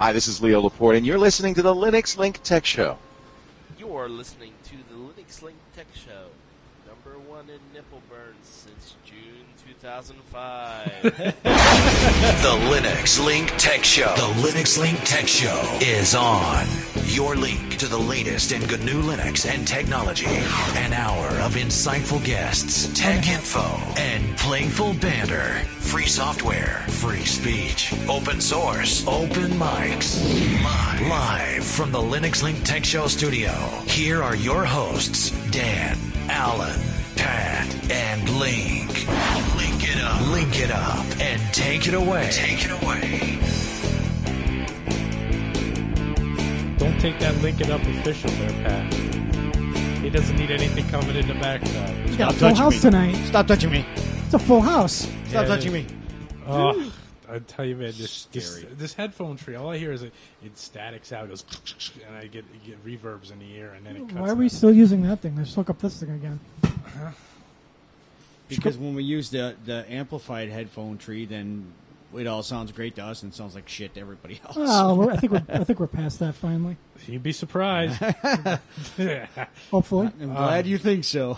Hi, this is Leo Laporte, and you're listening to the Linux Link Tech Show. You're listening to the Linux Link Tech Show, number one in nipple burns since June 2005. The Linux Link Tech Show. The Linux Link Tech Show is on. Your link to the latest in GNU Linux and technology. An hour of insightful guests, tech info, and playful banter. Free software, free speech, open source, open mics. Live from the Linux Link Tech Show studio. Here are your hosts, Dan, Alan, Pat, and Link. Link it up, and take it away. Don't take that Link It Up official there, Pat. He doesn't need anything coming in the backside. You got a full house tonight. Stop touching me. It's a full house. Stop touching me. Oh, I tell you, man, this headphone tree, all I hear is it statics out, it goes, and I get reverbs in the ear, and then it cuts. Why are we still using that thing? Let's hook up this thing again. Because when we use the amplified headphone tree, then it all sounds great to us and sounds like shit to everybody else. Oh, I think we're past that finally. You'd be surprised. Hopefully. I'm glad you think so.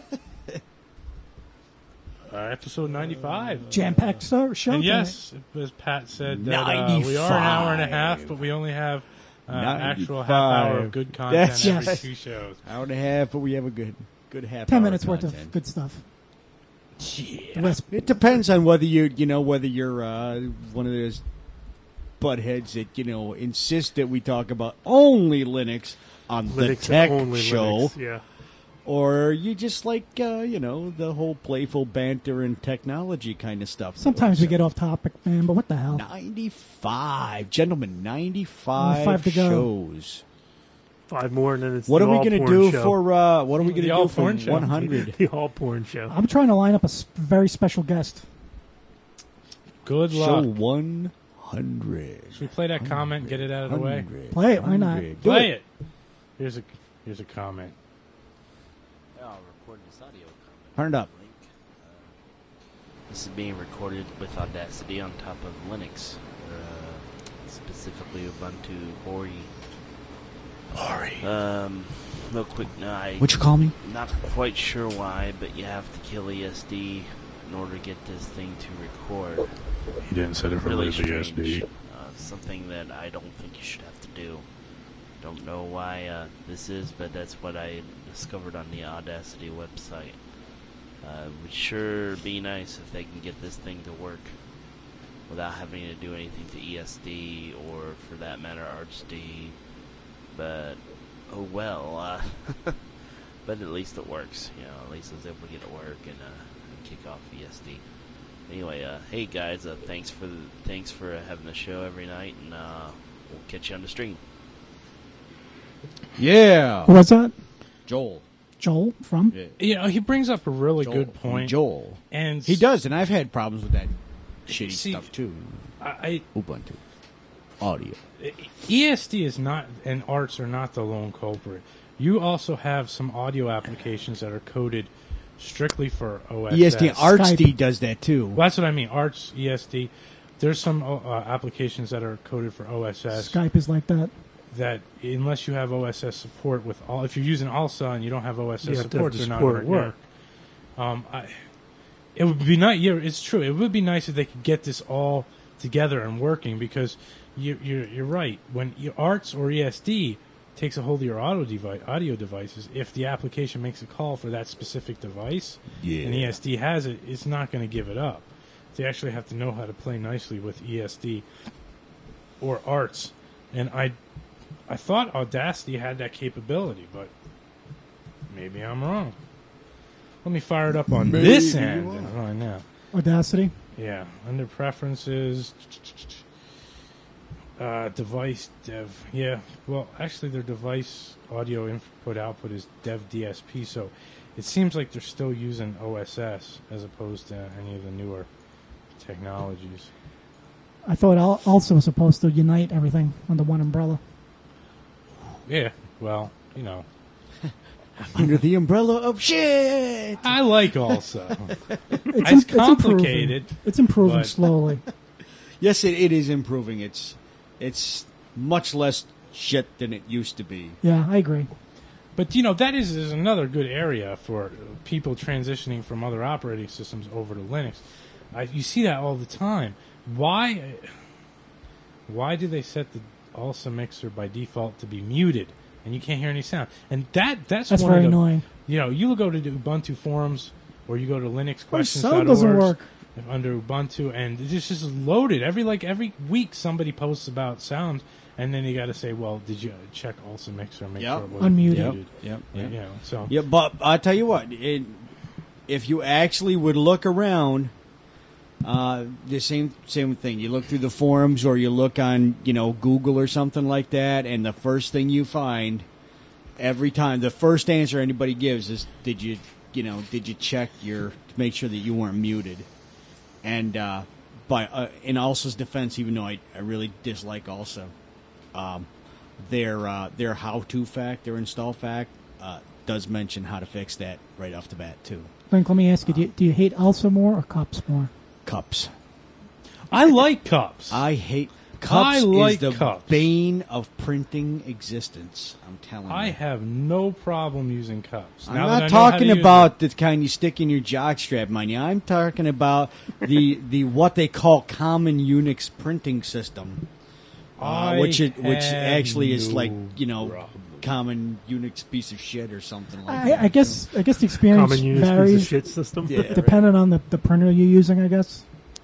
Episode 95. Jam-packed show. And yes, as Pat said, that, we are an hour and a half, but we only have actual half hour of good content every two shows. Hour and a half, but we have a good half 10 hour minutes worth content. of good stuff. Yeah. It depends on whether you're one of those buttheads that insist that we talk about only Linux on the tech show, Linux, yeah. Or you just like the whole playful banter and technology kind of stuff. Sometimes we get off topic, man, but what the hell? 95, gentlemen, 95 to go. shows. 5 more, and then it's what the are we all going to porn do show. for what are we going to do for 100? The all porn show. I'm trying to line up a very special guest. Good Show luck. 100. Should we play that comment and get it out of the way? Play it, why not? Play it. Here's a comment. I'll record this audio comment. Turn it up. Link. This is being recorded with Audacity on top of Linux, specifically Ubuntu Bori. Real quick, What you call me? Not quite sure why, but you have to kill ESD in order to get this thing to record. He didn't set it for Really lazy strange. SD. Something that I don't think you should have to do. Don't know why this is, but that's what I discovered on the Audacity website. Would sure be nice if they can get this thing to work without having to do anything to ESD or, for that matter, ArchD. But oh well. But at least it works. At least I was able to get it to work and kick off ESD. Anyway, hey guys, thanks for having the show every night, and we'll catch you on the stream. Yeah. Who was that? Joel from? Yeah. He brings up a really good point. Joel. And he does, and I've had problems with that shitty stuff too. Ubuntu. Audio. ESD is not, and Arts are not the lone culprit. You also have some audio applications that are coded strictly for OSS. ESD, ArchD does that too. Well, that's what I mean. Arch, ESD. There's some applications that are coded for OSS. Skype is like that. That unless you have OSS support with all, if you're using ALSA and you don't have OSS support, they're not going to work. It would be nice. Yeah, it's true. It would be nice if they could get this all together and working, because you're right. When Arts or ESD takes a hold of your audio devices, if the application makes a call for that specific device, and ESD has it, it's not going to give it up. They actually have to know how to play nicely with ESD or Arts. And I thought Audacity had that capability, but maybe I'm wrong. Let me fire it up on this end and find out. Audacity? Yeah. Under Preferences, Device Dev. Yeah. Well, actually, their device audio input-output is Dev DSP, so it seems like they're still using OSS as opposed to any of the newer technologies. I thought also was supposed to unite everything under one umbrella. Yeah, well, Under the umbrella of shit! I like also. It's complicated. It's improving slowly. Yes, it is improving. It's much less shit than it used to be. Yeah, I agree. But, that is another good area for people transitioning from other operating systems over to Linux. You see that all the time. Why do they set the ALSA mixer by default to be muted and you can't hear any sound? And that's one very of the, annoying. You go to the Ubuntu forums or you go to sound doesn't linuxquestions.org work. under Ubuntu, and it's just loaded. Every week somebody posts about sound, and then you got to say, well, did you check ALSA mixer and make sure it wasn't Unmuted. muted? Yep. So Yeah, but I'll tell you what, if you actually would look around, the same thing. You look through the forums or you look on, Google or something like that, and the first thing you find every time, the first answer anybody gives is, did you check to make sure that you weren't muted? And in ALSA's defense, even though I really dislike ALSA, their how-to fact, their install fact, does mention how to fix that right off the bat too. Link, let me ask you: do you hate ALSA more or Cups more? Cups. I like Cups. I hate Cups. I like is the Cups. bane of printing existence. I'm telling you. I have no problem using Cups. I'm Now that I not know how to talking use about the kind you stick in your jockstrap, mind you. I'm talking about the what they call common Unix printing system, which actually is like common Unix piece of shit or something like that. I guess the experience Common Unix piece of varies shit system. Yeah. depending on the printer you're using. I guess.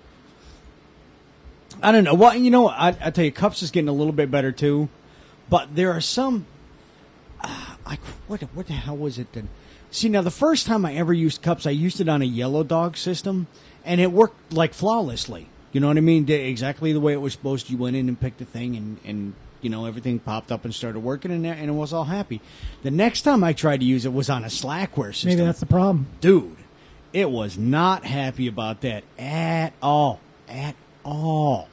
I don't know. Well, I tell you, Cups is getting a little bit better too, but there are some. What the hell was it then? See, now the first time I ever used Cups, I used it on a Yellow Dog system, and it worked like flawlessly. You know what I mean? Exactly the way it was supposed to. You went in and picked a thing, and everything popped up and started working, and it was all happy. The next time I tried to use it was on a Slackware system. Maybe that's the problem. Dude, it was not happy about that at all. At all.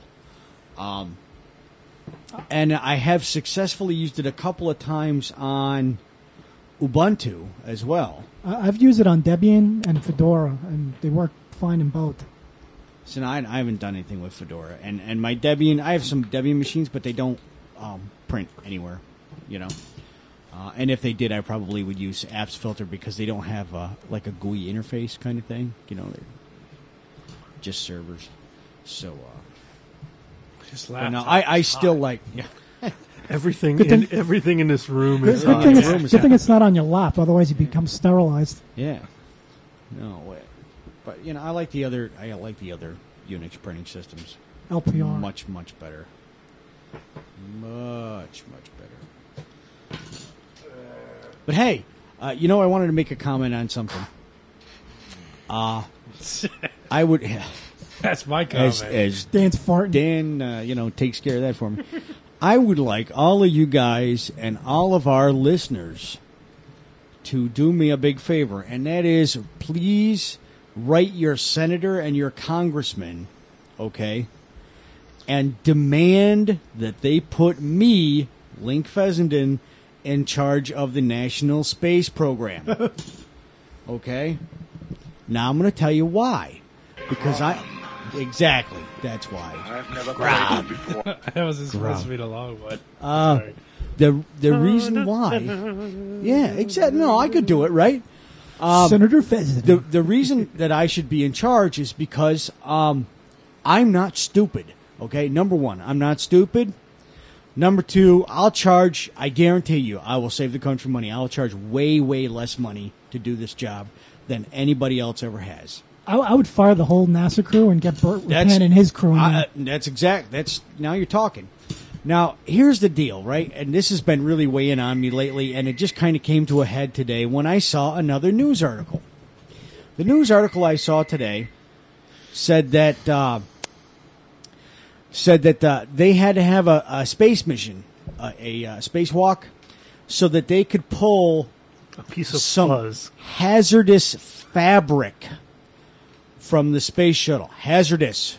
And I have successfully used it a couple of times on Ubuntu as well. I've used it on Debian and Fedora, and they work fine in both. So I haven't done anything with Fedora. And my Debian, I have some Debian machines, but they don't print anywhere, and if they did, I probably would use Apps Filter because they don't have like a GUI interface kind of thing. They're just servers. So, but no, I still like. Yeah. Everything thing- in this room Good is thing it's not on your lap, otherwise you become sterilized. Yeah. No, but I like the other. I like the other Unix printing systems. LPR. Much better. Much better. But hey, I wanted to make a comment on something. I would. That's my comment. As Dan's farting. Dan, takes care of that for me. I would like all of you guys and all of our listeners to do me a big favor, and that is please write your senator and your congressman, okay, and demand that they put me, Link Fessenden, in charge of the National Space Program. Okay? Now I'm going to tell you why. Because exactly, that's why. I've never played it before. That was supposed to be the long one. The reason why. Yeah, exactly. No, I could do it, right? Senator Fessenden. The reason that I should be in charge is because I'm not stupid. Okay, number one, I'm not stupid. Number two, I guarantee you, I will save the country money. I'll charge way, way less money to do this job than anybody else ever has. I would fire the whole NASA crew and get Burt Rutan and his crew in there. Now you're talking. Now, here's the deal, right? And this has been really weighing on me lately, and it just kind of came to a head today when I saw another news article. The news article I saw today said that they had to have a space mission, a spacewalk, so that they could pull a piece of some fuzz. hazardous fabric from the space shuttle. Hazardous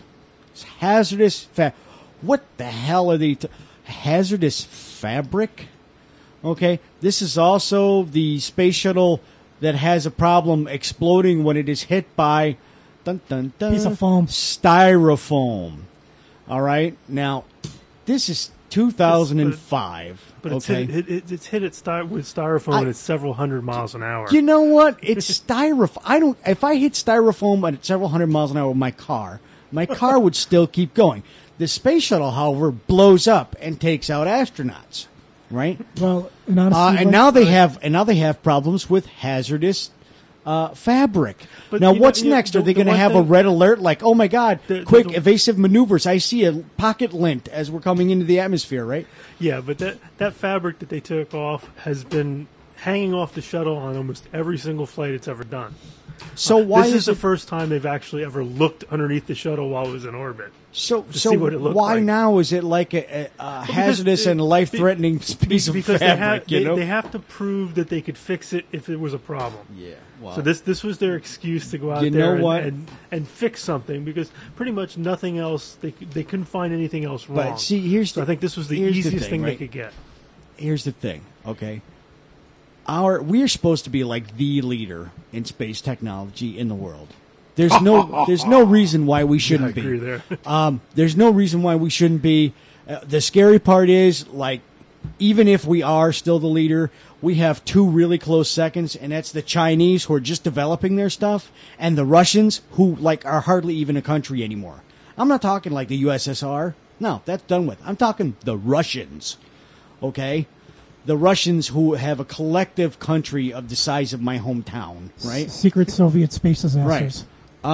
What the hell are they? Hazardous fabric? Okay, this is also the space shuttle that has a problem exploding when it is hit by piece of foam. styrofoam. All right, now this is 2005. But it's okay? it's hit it with styrofoam at several hundred miles an hour. You know what? It's styrofoam. If I hit styrofoam at several hundred miles an hour with my car would still keep going. The space shuttle, however, blows up and takes out astronauts. Right? Well, and honestly, and now they have problems with hazardous fabric. But now, you what's know, next? Are they the going to one have a thing- red alert like, oh my God, quick the- evasive maneuvers? I see a pocket lint as we're coming into the atmosphere, right? Yeah, but that fabric that they took off has been hanging off the shuttle on almost every single flight it's ever done. So why this is the it, first time they've actually ever looked underneath the shuttle while it was in orbit. so see what it looked why like. now is it like a hazardous and life-threatening piece of Because fabric? they have to prove that they could fix it if it was a problem. Yeah. Wow. So this was their excuse to go out You there know what? and fix something, because pretty much nothing else they couldn't find anything else wrong. But see, here's so the, I think this was the here's easiest thing right? they could get. Here's the thing, okay? We're supposed to be like the leader in space technology in the world. There's no reason why we shouldn't I agree be. there. There's no reason why we shouldn't be. The scary part is, like, even if we are still the leader, we have two really close seconds, and that's the Chinese, who are just developing their stuff, and the Russians, who, like, are hardly even a country anymore. I'm not talking like the USSR. No, that's done with. I'm talking the Russians. Okay? The Russians, who have a collective country of the size of my hometown, right? Secret Soviet space disasters.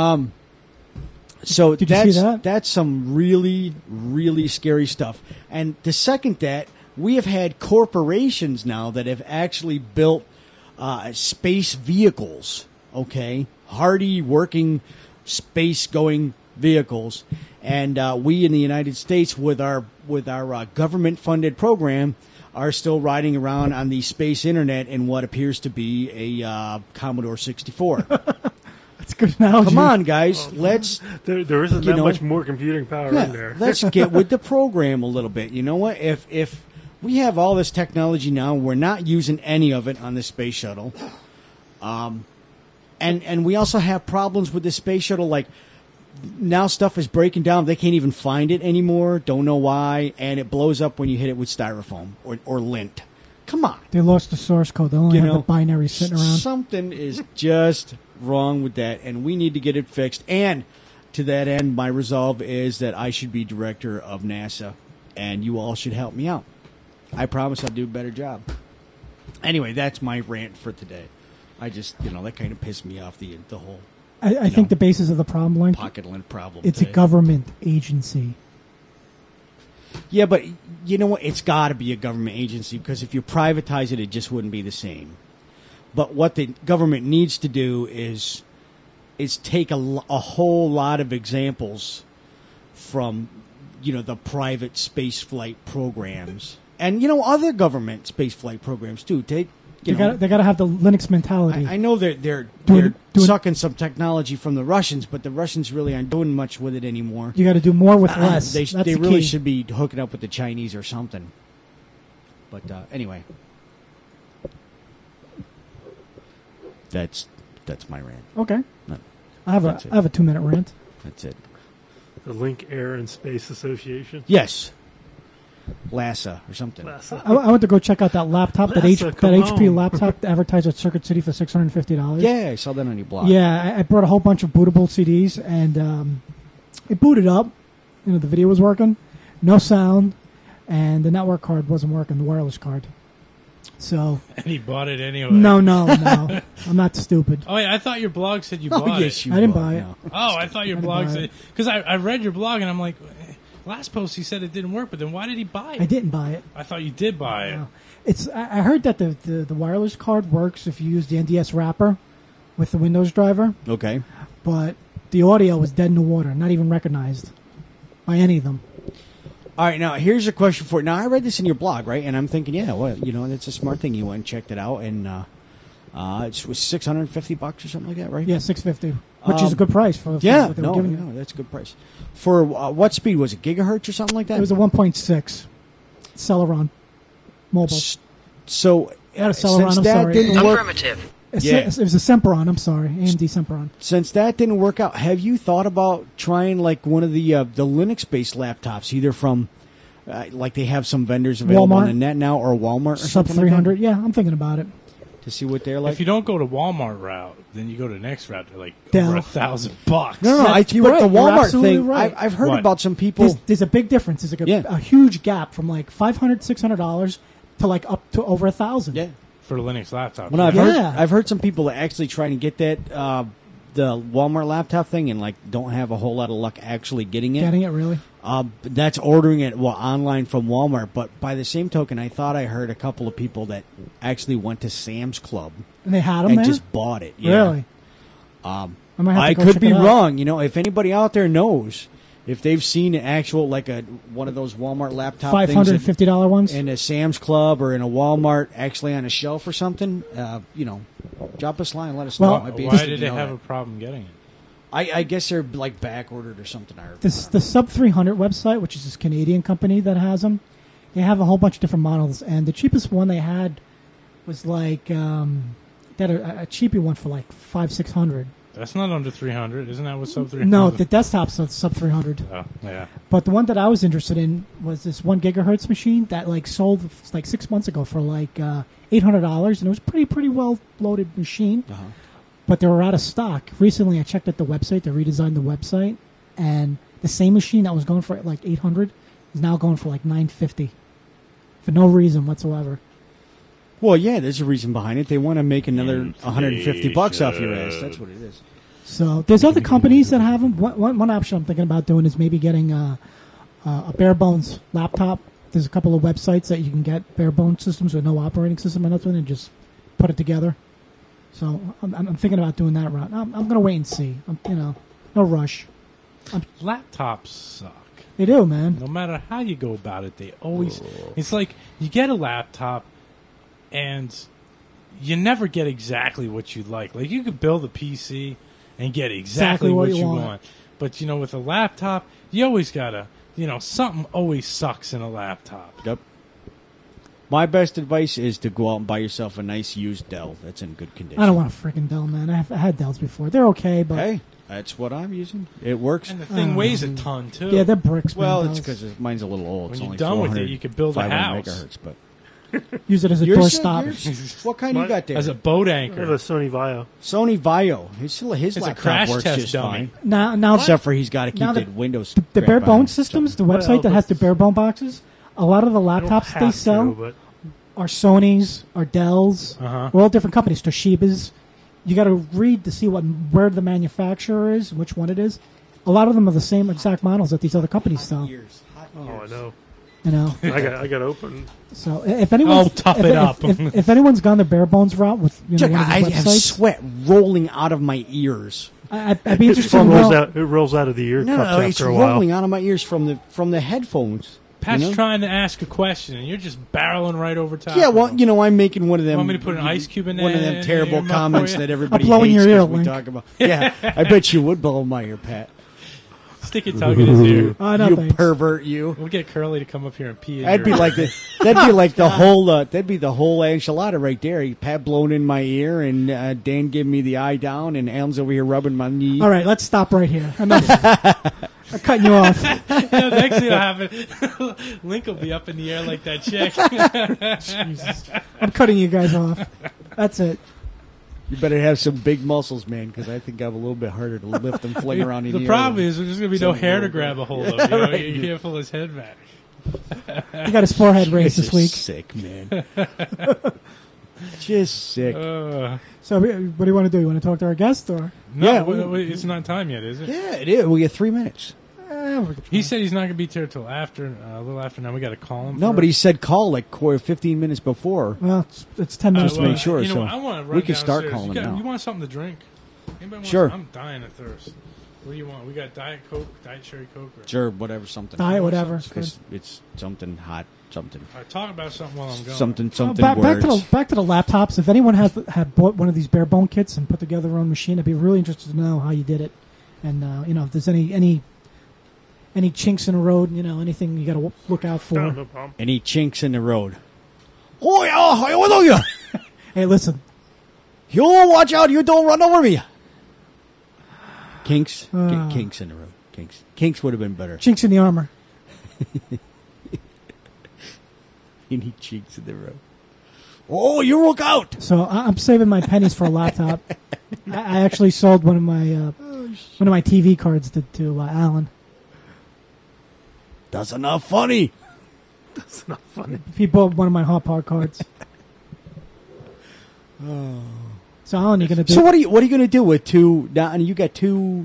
So Did you see that? That's some really, really scary stuff. And to second that, we have had corporations now that have actually built space vehicles, okay? Hardy working space-going vehicles. And we in the United States, with our government-funded program, are still riding around on the space internet in what appears to be a Commodore 64. That's a good analogy. Come on, guys. Let's There isn't you that know, much more computing power in there. let's get with the program a little bit. You know what? If we have all this technology now, we're not using any of it on the space shuttle. And we also have problems with the space shuttle, like now stuff is breaking down. They can't even find it anymore. Don't know why. And it blows up when you hit it with styrofoam or lint. Come on. They lost the source code. They only You have know, the binary sitting around. Something is just wrong with that, and we need to get it fixed. And to that end, my resolve is that I should be director of NASA, and you all should help me out. I promise I'll do a better job. Anyway, that's my rant for today. I just, that kind of pissed me off, the whole I think the basis of the problem, Link, pocket lint problem. it's a today. government agency. Yeah, but you know what? It's got to be a government agency, because if you privatize it, it just wouldn't be the same. But what the government needs to do is take a whole lot of examples from, the private space flight programs and, other government space flight programs too. They got to have the Linux mentality. I know they're Doing- sucking some technology from the Russians, but the Russians really aren't doing much with it anymore. You got to do more with less. They That's the really key. should be hooking up with the Chinese or something. But anyway, that's my rant. Okay. No, I have That's it. a 2-minute rant. that's it. The Link Air and Space Association. Yes, LASA or something. I went to go check out that laptop, that Lassa, come HP on. laptop advertised at Circuit City for $650. Yeah, I saw that on your blog. Yeah, I brought a whole bunch of bootable CDs, and it booted up. The video was working, no sound, and the network card wasn't working, the wireless card. So, And he bought it anyway. no, I'm not stupid. Oh, yeah, I thought your blog said you Oh, bought yes, it. you I didn't were. buy it. No. Oh, I thought your I didn't blog buy said... it. Because I read your blog, and I'm like, last post he said it didn't work, but then why did he buy it? I didn't buy it. I thought you did buy it. No. I heard that the wireless card works if you use the NDS wrapper with the Windows driver, Okay. but the audio was dead in the water, not even recognized by any of them. All right, now here's a question for you. Now I read this in your blog, right? And I'm thinking, yeah, well, that's a smart thing. You went and checked it out, and it was $650 or something like that, right? Yeah, $650, which is a good price for Yeah, what they were giving you. that's a good price. For what speed was it? Gigahertz or something like that? It was a 1.6 Celeron mobile. So Yeah, a Celeron, since I'm that sorry. didn't work, It was a Sempron. I'm sorry, AMD Sempron. since that didn't work out, have you thought about trying like one of the Linux-based laptops, either from Like they have some vendors available on the net now, or Walmart or Sub something 300. like Yeah, I'm thinking about it. that, to see what they're like. If you don't go to Walmart route, then you go to the next route. They're like Dell. over $1,000. no, That's- you're but right, the you're Walmart absolutely thing, right. I've heard What? about some people. There's a big difference. There's like Yeah. a huge gap from like $500, $600 to like up to over $1,000. Yeah. For the Linux laptop. Well, Yeah. I've heard some people that actually try to get that the Walmart laptop thing and like don't have a whole lot of luck actually getting it. Getting it really? That's ordering it online from Walmart. But by the same token, I thought I heard a couple of people that actually went to Sam's Club And they had them and there? just bought it. Yeah. Really? I might have to I go could check be it out. wrong. You know, if anybody out there knows, if they've seen an actual like one of those Walmart laptop things $550 ones? in a Sam's Club or in a Walmart actually on a shelf or something, you know, drop us a line and let us Well, know. I'd be Why interested did to they know have that. a problem getting it? I guess they're like back ordered or something. The Sub 300 website, which is this Canadian company that has them, they have a whole bunch of different models, and the cheapest one they had was like they had a cheapy one for like $500-600. That's not under 300. Isn't that what sub 300? No, the desktop's Sub 300. Oh, yeah. But the one that I was interested in was this 1 gigahertz machine that like sold like 6 months ago for like $800, and it was pretty well loaded machine. Uh-huh. But they were out of stock. Recently, I checked at the website. They redesigned the website, and the same machine that was going for like $800 is now going for like $950 for no reason whatsoever. Well, yeah, there's a reason behind it. They want to make another $150 off your ass. That's what it is. So there's other companies that have them. One option I'm thinking about doing is maybe getting a bare bones laptop. There's a couple of websites that you can get bare bones systems with no operating system or nothing, and just put it together. So I'm thinking about doing that route. I'm going to wait and see. No rush. Laptops suck. They do, man. No matter how you go about it, they always. It's like you get a laptop, and you never get exactly what you like. Like you could build a PC and get exactly what you want. But with a laptop, you always gotta. Something always sucks in a laptop. Yep. My best advice is to go out and buy yourself a nice used Dell that's in good condition. I don't want a freaking Dell, man. I had Dells before. They're okay, but Hey, that's what I'm using. It works. And the thing weighs a ton too. yeah, they're bricks. Man, Well, it's Dells. because mine's a little old. When It's you're only done with it, 400, you could build a 500 house. megahertz, but Use it as a Yours- doorstop. yours- what kind you got there? As a boat I have a anchor. Sony Vaio. Sony Vaio. His It's a laptop crash works test just dummy. fine. Now, Except for he's got to keep now the the- Windows. the crap bare on bone it. systems, the Well, website that has the that's- bare bone boxes, a lot of the I don't laptops they have sell to, but are Sony's, are Dell's. Uh-huh. We're all different companies. Toshibas. You got to read to see where the manufacturer is, and which one it is. A lot of them are the same exact models that these other companies sell. oh, I know. You know, I got open. so if anyone's tough it up. if anyone's gone the bare bones route with Check, one of I these have websites, sweat rolling out of my ears. I'd be interested It to rolls know. out. It rolls out of the ear No, cups no, it's after a while. rolling out of my ears from the headphones. Pat's you know? trying to ask a question, and you're just barreling right over top. Yeah, of well, him. I'm making one of them. Want me to put an ice cube in One of there them in terrible your mouth comments for you? that everybody I'm blowing hates your ear, 'cause we Link. talk about. Yeah, I bet you would blow my ear, Pat. Stick your tongue in his ear. Oh, no, you thanks. pervert, you. We'll get Curly to come up here and pee in That'd your be like the whole enchilada right there. Pat blowing in my ear, and Dan giving me the eye down, and Alan's over here rubbing my knee. All right, let's stop right here. Enough. I'm cutting you off. The next thing will happen, Link will be up in the air like that chick. I'm cutting you guys off. That's it. You better have some big muscles, man, because I think I'm a little bit harder to lift and fling around in the The air. problem is there's going to be no Some hair to little grab a hold of. Right. You can't pull his head back. He got his forehead raised this Just week. sick, man. Just sick. So, what do you want to do? You want to talk to our guest, or No, Yeah, it's not time yet, is it? Yeah, it is. We get 3 minutes. He said he's not going to be here till after, a little after now. We got to call him. No, for but it. he said call like 15 minutes before. Well, it's 10 minutes. to make sure, You know, so I want to run we can start downstairs. calling you him now. You want something to drink? Anybody want Sure. I'm dying of thirst. What do you want? We got Diet Coke, Diet Cherry Coke. Or, Sure, whatever, something. Diet, whatever. Because it's something hot, something. All right, talk about something while I'm going. Something Back words. to the laptops. If anyone had bought one of these bare bone kits and put together their own machine, I'd be really interested to know how you did it, and if there's any chinks in the road, anything you got to look out for. No problem. Any chinks in the road. Oh, yeah, what are you? Hey, listen, You watch out, you don't run over me. Kinks? Kinks in the road. Kinks would have been better. chinks in the armor. Skinny cheeks in the room. Oh, you look out! So I'm saving my pennies for a laptop. I actually sold one of my TV cards to Alan. That's not funny. That's not funny. He bought one of my Hot Pod cards. So Alan, you gonna do? So what are you going to do with two? Now, and you got two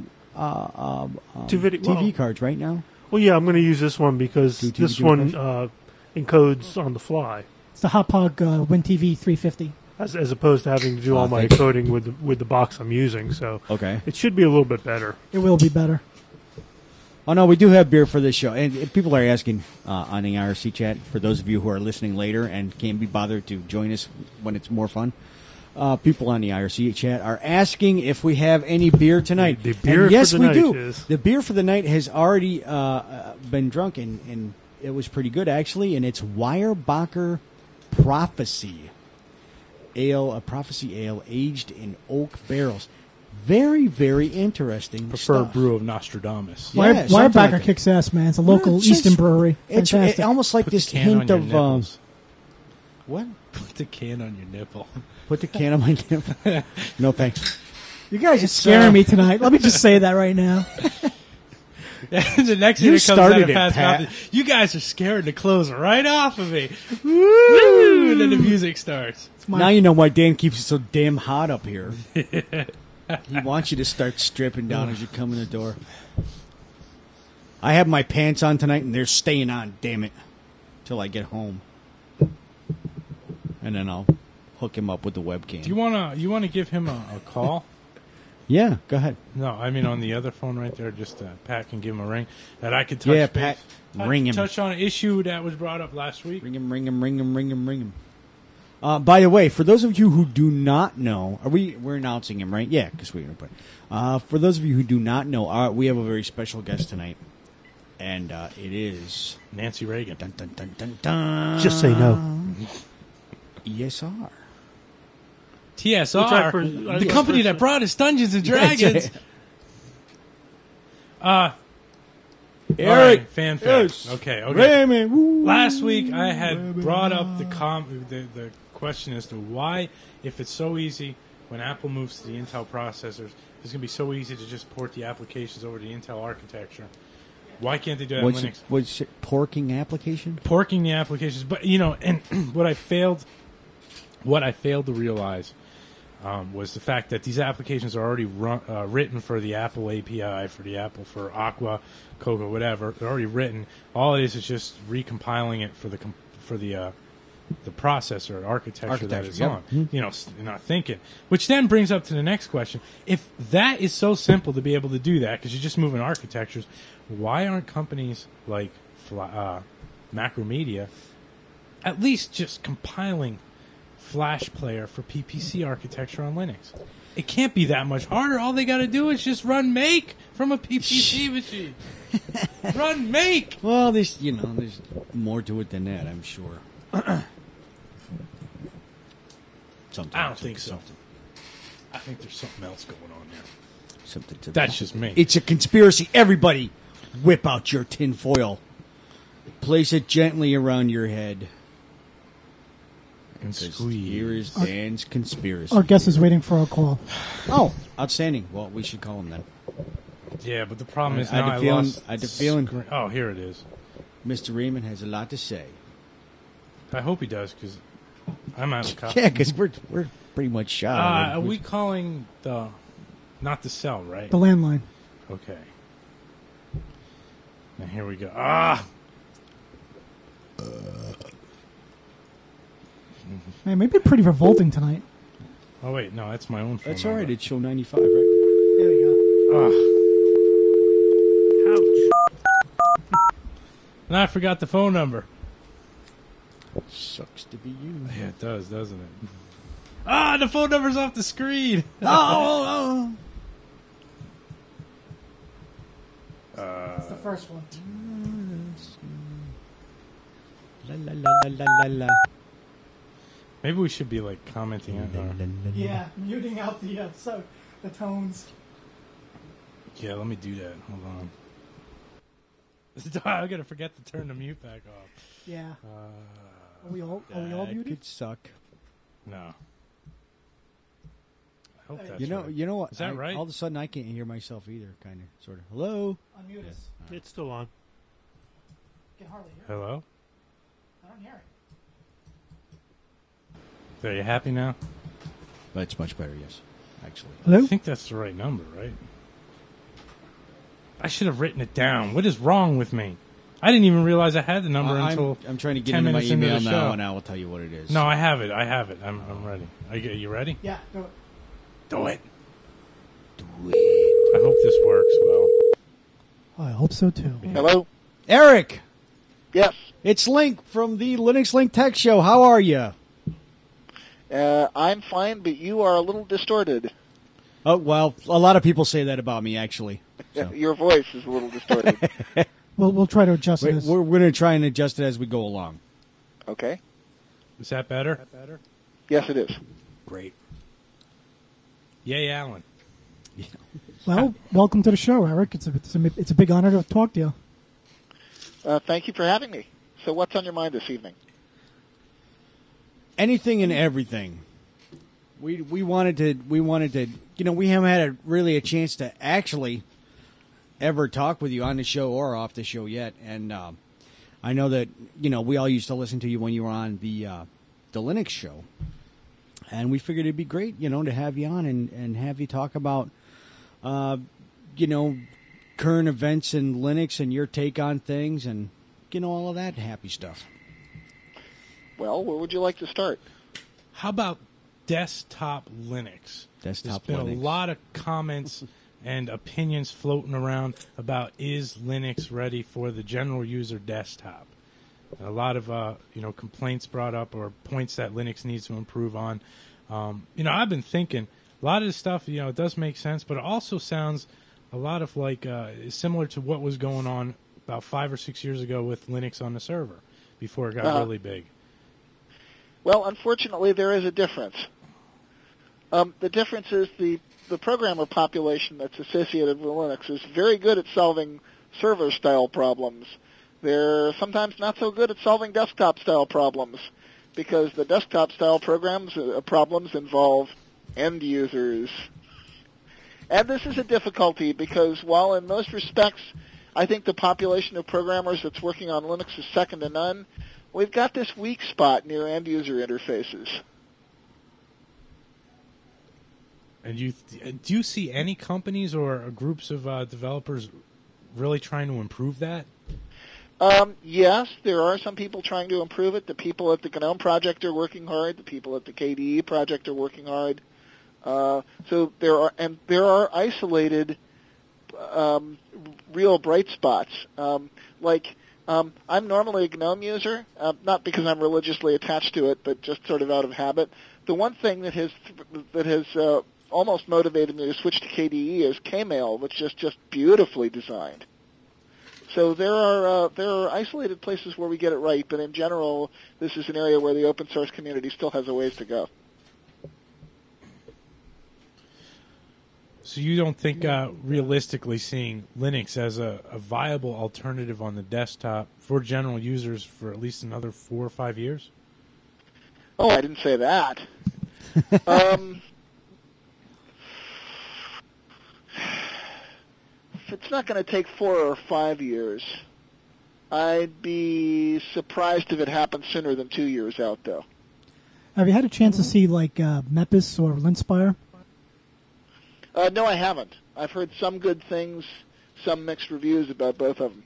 TV cards right now. Well, yeah, I'm going to use this one because Do TV this one encodes on the fly, It's the Hot Pod WinTV 350. as opposed to having to do all my encoding with the box I'm using. So Okay. it should be a little bit better. It will be better. Oh no, we do have beer for this show, and people are asking on the IRC chat for those of you who are listening later and can't be bothered to join us when it's more fun. People on the IRC chat are asking if we have any beer tonight. The beer and yes, for the we night do. is- The beer for the night has already been drunk, and it was pretty good actually. And it's Weyerbacher Prophecy Ale, a Prophecy Ale aged in oak barrels. Very, very interesting. Preferred stuff. brew of Nostradamus. Yeah, something Weyerbacher like that. kicks ass, man. It's a local It's just- Eastern brewery. It's Fantastic. almost like Put this the can hint on your of nipples. what? Put the can on your nipple. Put the can on my nipple. No thanks. You guys are scaring me tonight. Let me just say that right now. The next You thing that comes started out of it, Pat's Pat. mouth is, you guys are scaring the clothes right off of me. Woo! And then the music starts. Now you know why Dan keeps it so damn hot up here. He wants you to start stripping down as you come in the door. I have my pants on tonight, and they're staying on, damn it, till I get home. And then I'll hook him up with the webcam. Do you wanna give him a call? Yeah, go ahead. No, I mean on the other phone right there. Just Pat can give him a ring that I could touch. Yeah, base. Pat, ring him. Touch on an issue that was brought up last week. Ring him. By the way, for those of you who do not know, we're announcing him, right? Yeah, because we're going to put. For those of you who do not know, we have a very special guest tonight, and it is Nancy Reagan. dun, dun, dun, dun, dun, Just say no. ESR. TSR, the company that brought us Dungeons and Dragons. Eric, All right, fan yes. facts. Okay. Raymond, woo. Last week I had brought up the question as to why, if it's so easy when Apple moves to the Intel processors, it's going to be so easy to just port the applications over to the Intel architecture. Why can't they do that in Linux? What's it, porking application? Porking the applications, but and what I failed to realize was the fact that these applications are already written for the Apple API, for Aqua, Cocoa, whatever. They're already written. All it is just recompiling it for the processor architecture that it's yeah. on. You're not thinking. Which then brings up to the next question: if that is so simple to be able to do that, because you're just moving architectures, why aren't companies like Macromedia at least just compiling Flash Player for PPC architecture on Linux? It can't be that much harder. All they got to do is just run make from a PPC machine. Run make. Well, there's more to it than that, I'm sure. Something. I don't think so. I think there's something else going on there. Something to That's just me. It's a conspiracy. Everybody, whip out your tinfoil. Place it gently around your head. And 'Cause squeeze. here is Dan's conspiracy. Our guest is waiting for a call. Oh, outstanding. Well, we should call him then. Yeah, but the problem is I had now a I feeling- lost I had a feeling- screen- Oh, here it is. Mr. Raymond has a lot to say. I hope he does, because I'm out of copy. Yeah, because we're pretty much shot. Are already. we calling not the cell, right? The landline. Okay. And here we go. Man, maybe pretty revolting tonight. Oh, wait, no, that's my own phone That's all right. number. It's show 95, right? There you go. Ouch. And I forgot the phone number. Sucks to be you. Yeah, it does, doesn't it? The phone number's off the screen. Oh. That's the first one. La la la la la la. Maybe we should be like commenting on Yeah, muting out the tones. Yeah, let me do that. Hold on. I'm gonna forget to turn the mute back off. Yeah. we all That muted? could suck. No. I hope that's You know, right. you know what? Is that right? All of a sudden, I can't hear myself either. Kind of, sort of. Hello. Unmute us. It's still on. Can hardly hear. Hello? I don't hear it. So you happy now? That's much better. Yes, actually. Hello? I think that's the right number, right? I should have written it down. What is wrong with me? I didn't even realize I had the number until I'm trying to get 10 into my minutes into email the now, show. and I will tell you what it is. No, I have it. I'm ready. Are you ready? Yeah. Go. Do it. I hope this works well. I hope so too. Hello? Eric, Yes. it's Link from the Linux Link Tech Show. How are you? I'm fine, but you are a little distorted. Oh well, a lot of people say that about me, actually. So. Your voice is a little distorted. We'll try to adjust this. We're going to try and adjust it as we go along. Okay. Is that better? Yes, it is. Great. Yay, Alan. Well, welcome to the show, Eric. It's a big honor to talk to you. Thank you for having me. So what's on your mind this evening? Anything and everything. We wanted to we haven't had really a chance to actually ever talk with you on the show or off the show yet, and I know that we all used to listen to you when you were on the Linux show, and we figured it'd be great to have you on and have you talk about current events in Linux and your take on things and all of that happy stuff. Well, where would you like to start? How about desktop Linux? Desktop There's been Linux. a lot of comments and opinions floating around about is Linux ready for the general user desktop. A lot of complaints brought up or points that Linux needs to improve on. I've been thinking a lot of this stuff. It does make sense, but it also sounds a lot of like similar to what was going on about 5 or 6 years ago with Linux on the server before it got really big. Well, unfortunately, there is a difference. The difference is the programmer population that's associated with Linux is very good at solving server-style problems. They're sometimes not so good at solving desktop-style problems because the desktop-style problems involve end users. And this is a difficulty because while in most respects I think the population of programmers that's working on Linux is second to none, we've got this weak spot near end-user interfaces. And do you see any companies or groups of developers really trying to improve that? Yes, there are some people trying to improve it. The people at the GNOME project are working hard. The people at the KDE project are working hard. So there are isolated, real bright spots. I'm normally a GNOME user, not because I'm religiously attached to it, but just sort of out of habit. The one thing that has almost motivated me to switch to KDE is Kmail, which is just beautifully designed. So there are isolated places where we get it right, but in general, this is an area where the open source community still has a ways to go. So you don't think realistically seeing Linux as a viable alternative on the desktop for general users for at least another 4 or 5 years? Oh, I didn't say that. If it's not going to take 4 or 5 years, I'd be surprised if it happens sooner than 2 years out, though. Have you had a chance to see like Mepis or Linspire? No, I haven't. I've heard some good things, some mixed reviews about both of them.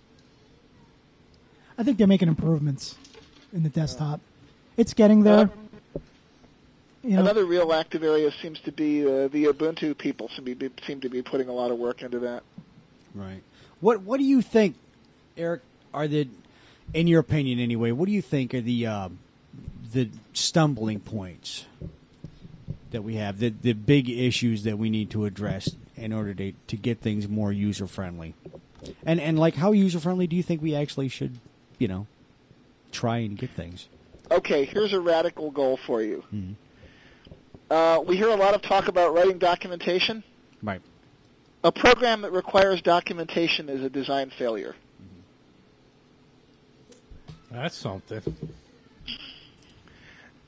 I think they're making improvements in the desktop. It's getting there. Another real active area seems to be the Ubuntu people seem to be putting a lot of work into that. Right. What do you think, Eric? In your opinion anyway, what do you think are the stumbling points that we have, the big issues that we need to address in order to get things more user friendly? And like, how user friendly do you think we actually should, try and get things? Okay, here's a radical goal for you. Mm-hmm. We hear a lot of talk about writing documentation. Right. A program that requires documentation is a design failure. That's something.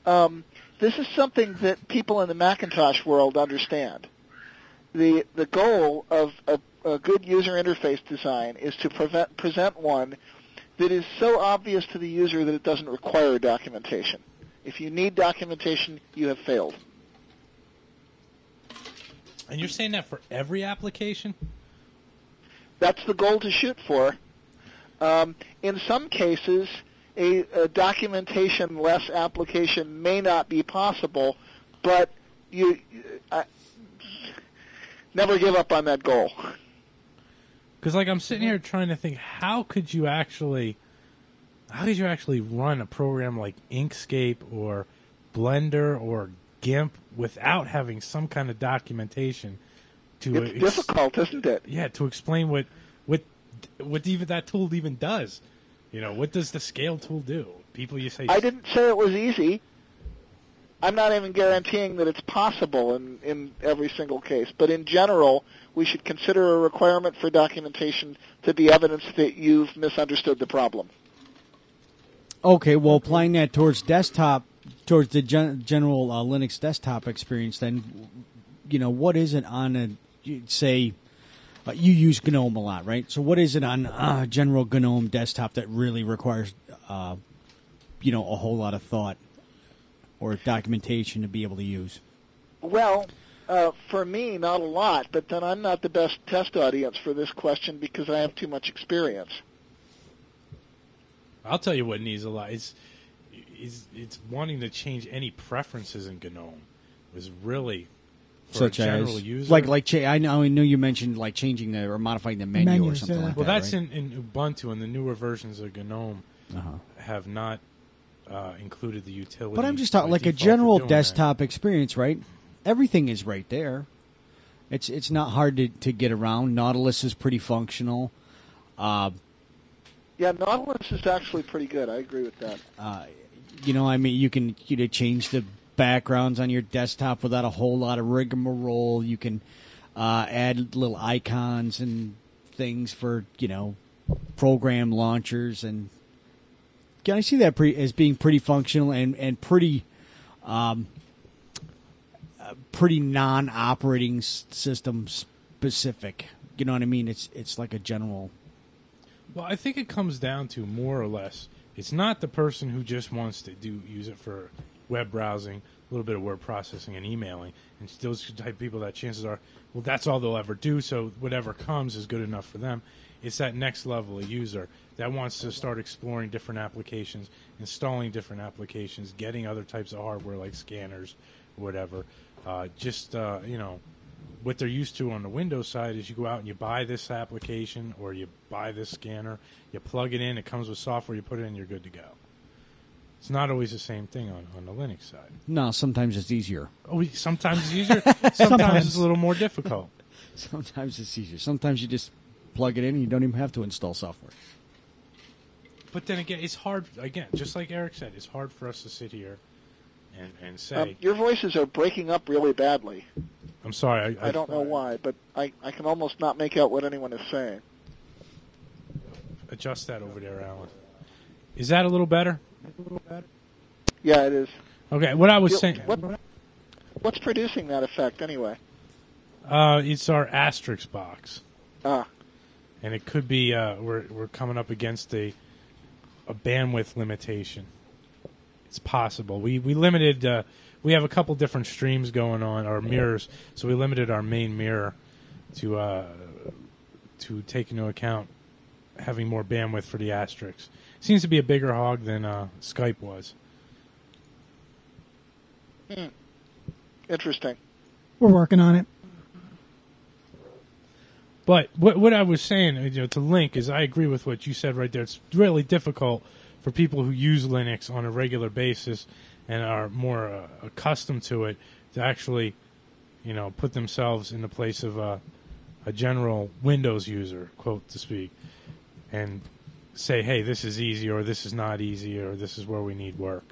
this is something that people in the Macintosh world understand. The goal of a good user interface design is to present one that is so obvious to the user that it doesn't require documentation. If you need documentation, you have failed. And you're saying that for every application? That's the goal to shoot for. In some cases, a documentation-less application may not be possible, but you never give up on that goal. Because, like, I'm sitting here trying to think, how could you actually run a program like Inkscape or Blender or GIMP without having some kind of documentation to It's difficult, isn't it? Yeah, to explain what even that tool even does. You know, what does the scale tool do? People, you say, I didn't say it was easy. I'm not even guaranteeing that it's possible in every single case. But in general, we should consider a requirement for documentation to be evidence that you've misunderstood the problem. Okay, well, applying that towards desktop, towards the general Linux desktop experience, then, you know, what is it on a, say, you use GNOME a lot, right? So what is it on general GNOME desktop that really requires, you know, a whole lot of thought or documentation to be able to use? Well, for me, not a lot, but then I'm not the best test audience for this question because I have too much experience. I'll tell you what needs a lot. It's wanting to change any preferences in GNOME. Was really for such a general as user. I know you mentioned like changing or modifying the menu Menus, or something yeah. like Well, that. that's right? in Ubuntu, and the newer versions of GNOME have not included the utility. But I'm just talking by like a default for general doing desktop experience, right? Everything is right there. It's not hard to get around. Nautilus is pretty functional. Yeah, Nautilus is actually pretty good. I agree with that. You know, I mean, you can change the backgrounds on your desktop without a whole lot of rigmarole. You can add little icons and things for, you know, program launchers, and I see that as being pretty functional and pretty pretty non-operating system specific. You know what I mean? It's like a general. Well, I think it comes down to more or less, it's not the person who just wants to use it for web browsing, a little bit of word processing and emailing, and those type of people that chances are, well, that's all they'll ever do, so whatever comes is good enough for them. It's that next level of user that wants to start exploring different applications, installing different applications, getting other types of hardware like scanners or whatever. You know, what they're used to on the Windows side is you go out and you buy this application or you buy this scanner, you plug it in, it comes with software, you put it in, you're good to go. It's not always the same thing on the Linux side. No, sometimes it's easier. Oh, sometimes it's easier, sometimes it's a little more difficult. Sometimes it's easier. Sometimes you just plug it in and you don't even have to install software. But then again, it's hard, again, just like Eric said, it's hard for us to sit here and say... your voices are breaking up really badly. I'm sorry. I don't know why, but I can almost not make out what anyone is saying. Adjust that over there, Alan. Is that a little better? Yeah, it is. Okay, what I was saying... What's producing that effect, anyway? It's our asterisk box. Ah. And it could be we're coming up against a bandwidth limitation. It's possible. We limited... we have a couple different streams going on, our mirrors, so we limited our main mirror to take into account having more bandwidth for the asterisks. Seems to be a bigger hog than Skype was. Interesting. We're working on it. But what I was saying, you know, to Link, is I agree with what you said right there. It's really difficult for people who use Linux on a regular basis and are more accustomed to it to actually, you know, put themselves in the place of a general Windows user, quote to speak, and say, hey, this is easy, or this is not easy, or this is where we need work.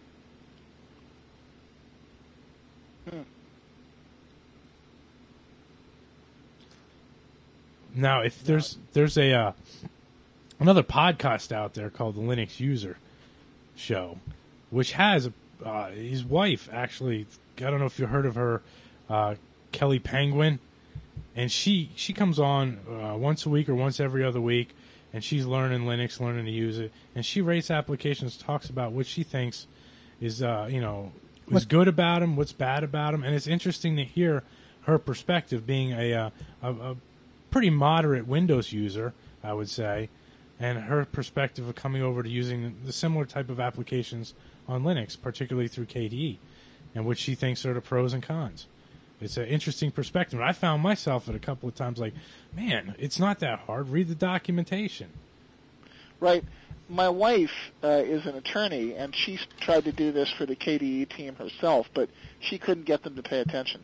Now, if there's a another podcast out there called the Linux User Show, which has his wife, actually, I don't know if you heard of her, Kelly Penguin, and she comes on once a week or once every other week, and she's learning Linux, learning to use it, and she rates applications, talks about what she thinks is, what's good about them, what's bad about them, and it's interesting to hear her perspective, being a pretty moderate Windows user, I would say, and her perspective of coming over to using the similar type of applications on Linux, particularly through KDE, and what she thinks are the pros and cons. It's an interesting perspective. I found myself at a couple of times like, man, it's not that hard. Read the documentation. Right. My wife is an attorney, and she tried to do this for the KDE team herself, but she couldn't get them to pay attention.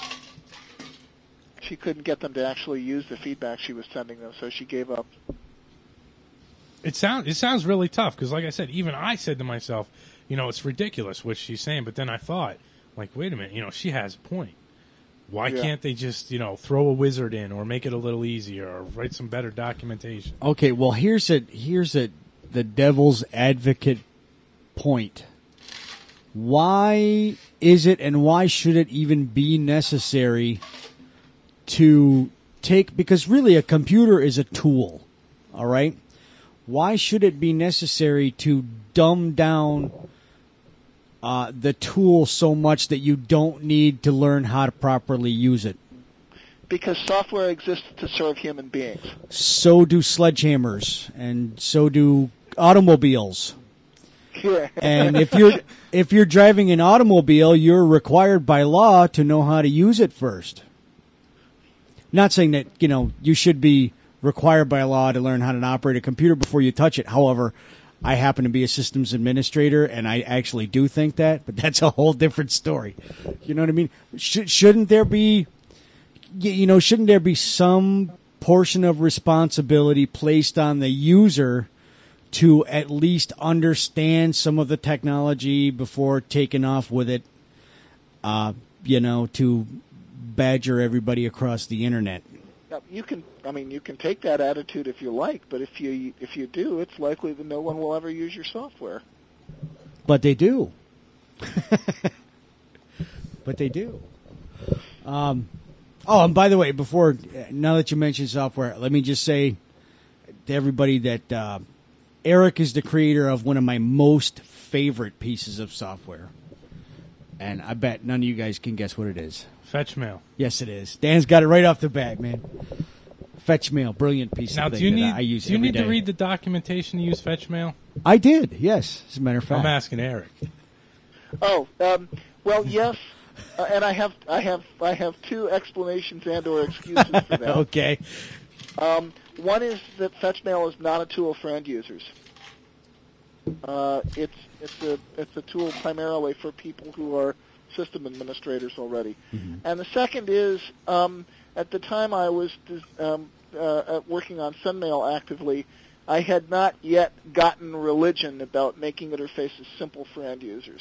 She couldn't get them to actually use the feedback she was sending them, so she gave up. It sounds really tough, because like I said, even I said to myself, it's ridiculous what she's saying, but then I thought, like, wait a minute, she has a point. Why can't they just, throw a wizard in or make it a little easier or write some better documentation? Okay, well, here's the devil's advocate point. Why is it and why should it even be necessary to take, because really a computer is a tool, all right? Why should it be necessary to dumb down the tool so much that you don't need to learn how to properly use it? Because software exists to serve human beings. So do sledgehammers, and so do automobiles. And if you're driving an automobile, you're required by law to know how to use it first. Not saying that, you should be required by law to learn how to operate a computer before you touch it. However, I happen to be a systems administrator, and I actually do think that, but that's a whole different story. You know what I mean? Shouldn't there be some portion of responsibility placed on the user to at least understand some of the technology before taking off with it, to badger everybody across the internet? You can take that attitude if you like, but if you do, it's likely that no one will ever use your software. But they do. And by the way, now that you mentioned software, let me just say to everybody that Eric is the creator of one of my most favorite pieces of software. And I bet none of you guys can guess what it is. FetchMail. Yes, it is. Dan's got it right off the bat, man. FetchMail, brilliant piece now, of thing that I use every day. Do you need to read the documentation to use FetchMail? I did, yes, as a matter of fact. I'm asking Eric. Well, yes, and I have two explanations and/or excuses for that. Okay. One is that FetchMail is not a tool for end users. It's a tool primarily for people who are system administrators already. Mm-hmm. And the second is, at the time I was working on SendMail actively, I had not yet gotten religion about making interfaces simple for end users.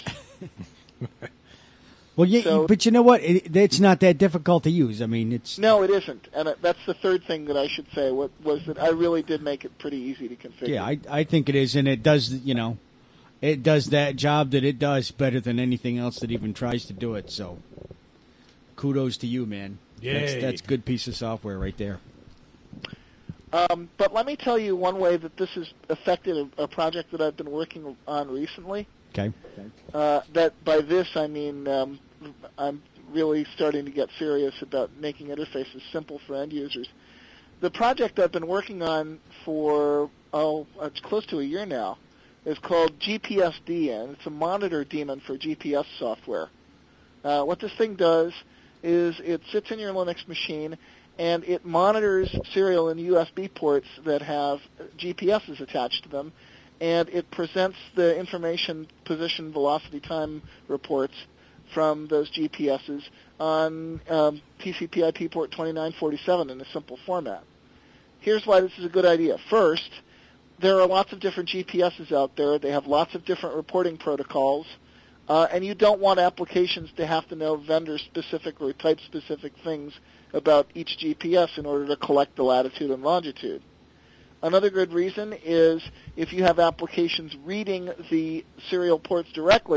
Well, yeah, but you know what? It's not that difficult to use. I mean, it's... No, it isn't. And that's the third thing that I should say, was that I really did make it pretty easy to configure. Yeah, I think it is, and it does, it does that job that it does better than anything else that even tries to do it. So, kudos to you, man. Yay. That's good piece of software right there. But let me tell you one way that this has affected a project that I've been working on recently. Okay. That by this I mean I'm really starting to get serious about making interfaces simple for end users. The project I've been working on for it's close to a year now is called GPSD, and it's a monitor daemon for GPS software. What this thing does is it sits in your Linux machine and it monitors serial and USB ports that have GPSs attached to them, and it presents the information, position, velocity, time reports from those GPSs on TCP/IP port 2947 in a simple format. Here's why this is a good idea. First, there are lots of different GPSs out there. They have lots of different reporting protocols, and you don't want applications to have to know vendor-specific or type-specific things about each GPS in order to collect the latitude and longitude. Another good reason is if you have applications reading the serial ports directly,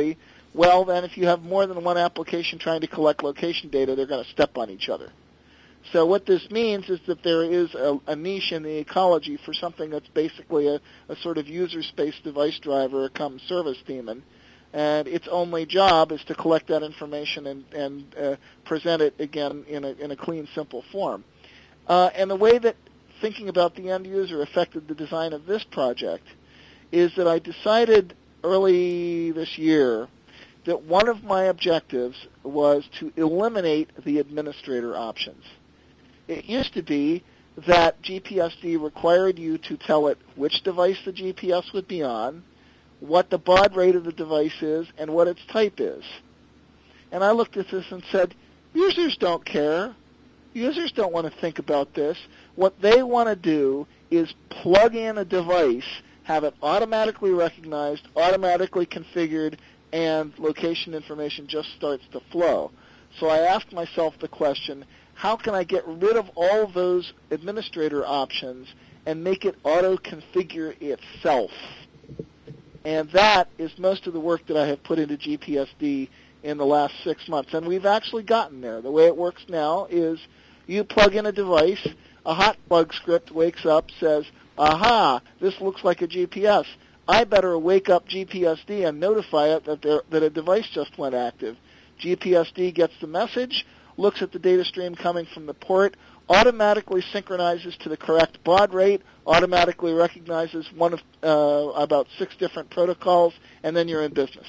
well, then if you have more than one application trying to collect location data, they're going to step on each other. So what this means is that there is a niche in the ecology for something that's basically a sort of user space device driver come service daemon, and its only job is to collect that information and present it again in a clean, simple form. And the way that thinking about the end user affected the design of this project is that I decided early this year that one of my objectives was to eliminate the administrator options. It used to be that GPSD required you to tell it which device the GPS would be on, what the baud rate of the device is, and what its type is. And I looked at this and said, users don't care. Users don't want to think about this. What they want to do is plug in a device, have it automatically recognized, automatically configured, and location information just starts to flow. So I asked myself the question, how can I get rid of all of those administrator options and make it auto-configure itself? And that is most of the work that I have put into GPSD in the last 6 months. And we've actually gotten there. The way it works now is you plug in a device, a hot plug script wakes up, says, aha, this looks like a GPS. I better wake up GPSD and notify it that a device just went active. GPSD gets the message, looks at the data stream coming from the port, automatically synchronizes to the correct baud rate, automatically recognizes one of about 6 different protocols, and then you're in business.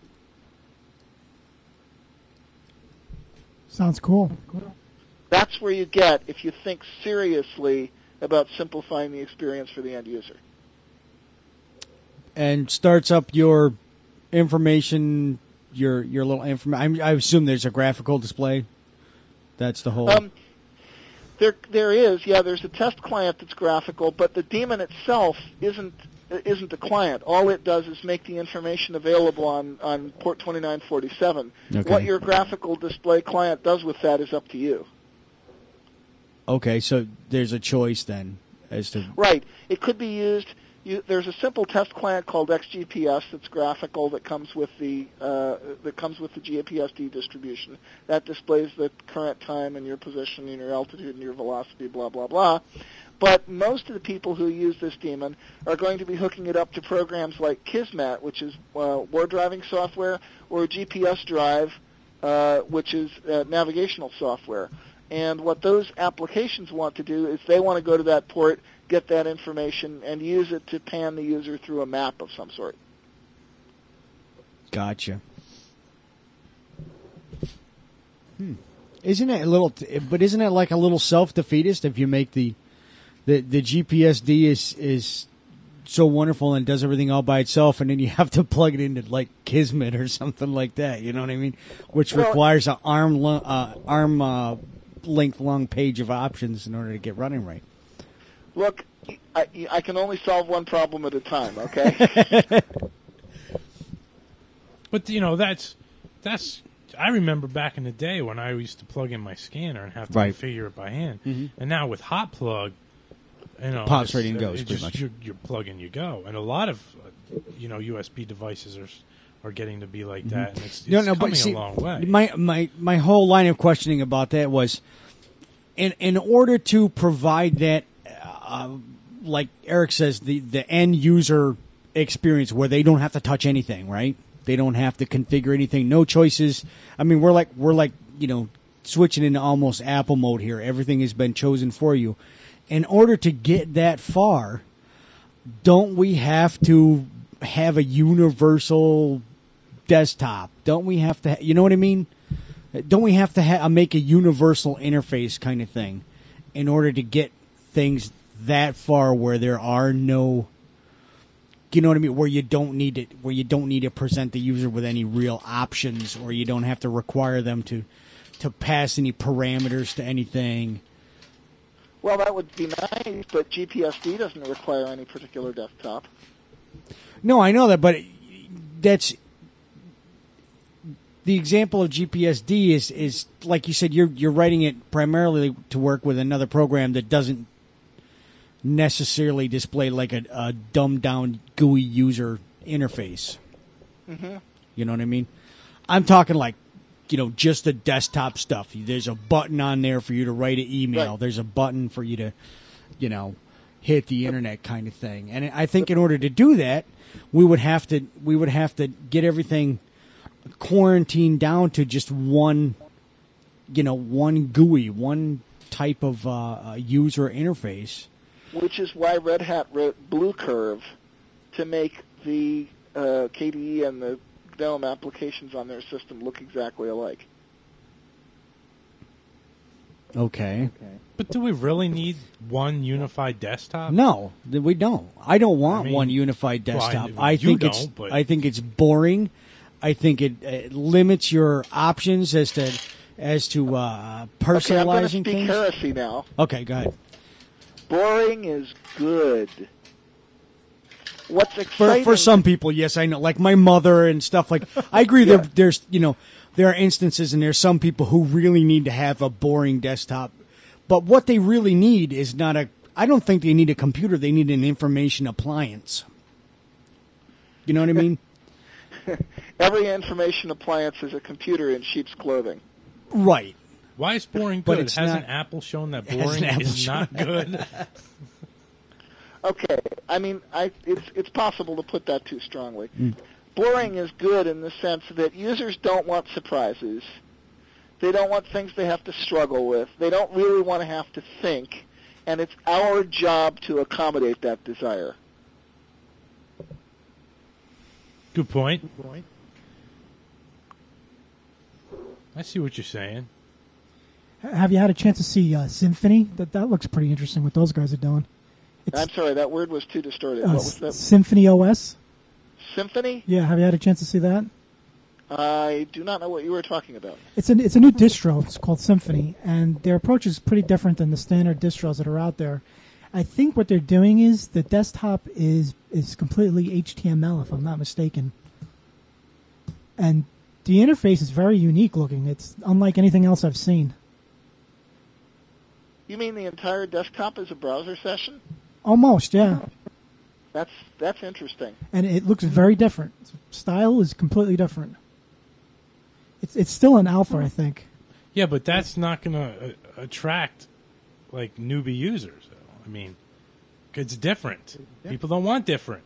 Sounds cool. That's where you get if you think seriously about simplifying the experience for the end user. And starts up your information, your little information. I assume there's a graphical display. That's the whole. There is, yeah. There's a test client that's graphical, but the daemon itself isn't the client. All it does is make the information available on port 2947. Okay. What your graphical display client does with that is up to you. Okay, so there's a choice then as to right. It could be used. There's a simple test client called XGPS that's graphical that comes with the GPSD distribution. That displays the current time and your position and your altitude and your velocity, blah blah blah. But most of the people who use this daemon are going to be hooking it up to programs like Kismet, which is war driving software, or GPS Drive, which is navigational software. And what those applications want to do is they want to go to that port, get that information, and use it to pan the user through a map of some sort. Gotcha. Isn't it a little? But isn't it like a little self-defeatist if you make the GPSD is so wonderful and does everything all by itself, and then you have to plug it into like Kismet or something like that. You know what I mean? Which requires an arm length long page of options in order to get running right. Look, I can only solve one problem at a time, okay? But, that's I remember back in the day when I used to plug in my scanner and have to configure it by hand. Mm-hmm. And now with Hot Plug, pops right in and goes pretty much. You plug in, you go. And a lot of, USB devices are getting to be like that. And it's coming a long way. My whole line of questioning about that was, in order to provide that, like Eric says, the end user experience where they don't have to touch anything, right? They don't have to configure anything, no choices. I mean, we're like switching into almost Apple mode here. Everything has been chosen for you. In order to get that far, don't we have to have a universal desktop? Don't we have to? You know what I mean? Don't we have to make a universal interface kind of thing in order to get things that far where there are no, you know what I mean, where you don't need to present the user with any real options, or you don't have to require them to pass any parameters to anything? Well, that would be nice, but GPSD doesn't require any particular desktop. No, I know that, but that's the example of GPSD is like you said, you're writing it primarily to work with another program that doesn't necessarily display like a dumbed down GUI user interface. Mm-hmm. You know what I mean? I'm talking like, just the desktop stuff. There's a button on there for you to write an email. Right. There's a button for you to, hit the internet kind of thing. And I think in order to do that, we would have to get everything quarantined down to just one GUI, one type of user interface. Which is why Red Hat wrote Blue Curve to make the KDE and the GNOME applications on their system look exactly alike. Okay. But do we really need one unified desktop? No, we don't. I don't want one unified well, desktop. I think it's boring. I think it limits your options as to personalizing okay, I'm going to speak things. heresy now. Okay, go ahead. Boring is good. What's exciting For some people, yes, I know, like my mother and stuff like. I agree. Yeah. There's there are instances, and there's some people who really need to have a boring desktop. But what they really need is not a. I don't think they need a computer. They need an information appliance. You know what I mean? Every information appliance is a computer in sheep's clothing. Right. Why is boring But good? it's Hasn't not- Apple shown that Hasn't boring Apple is shown not good? Okay, I mean, it's possible to put that too strongly. Boring is good in the sense that users don't want surprises. They don't want things they have to struggle with. They don't really want to have to think, and it's our job to accommodate that desire. Good point. I see what you're saying. Have you had a chance to see Symphony? That looks pretty interesting what those guys are doing. I'm sorry, that word was too distorted. What was that? Symphony OS? Symphony? Yeah, have you had a chance to see that? I do not know what you were talking about. It's a new distro. It's called Symphony, and their approach is pretty different than the standard distros that are out there. I think what they're doing is the desktop is completely HTML, if I'm not mistaken. And the interface is very unique looking. It's unlike anything else I've seen. You mean the entire desktop is a browser session? Almost, yeah. That's interesting. And it looks very different. Style is completely different. It's still an alpha, I think. Yeah, but that's not going to attract like newbie users. I mean, it's different. Yeah. People don't want different.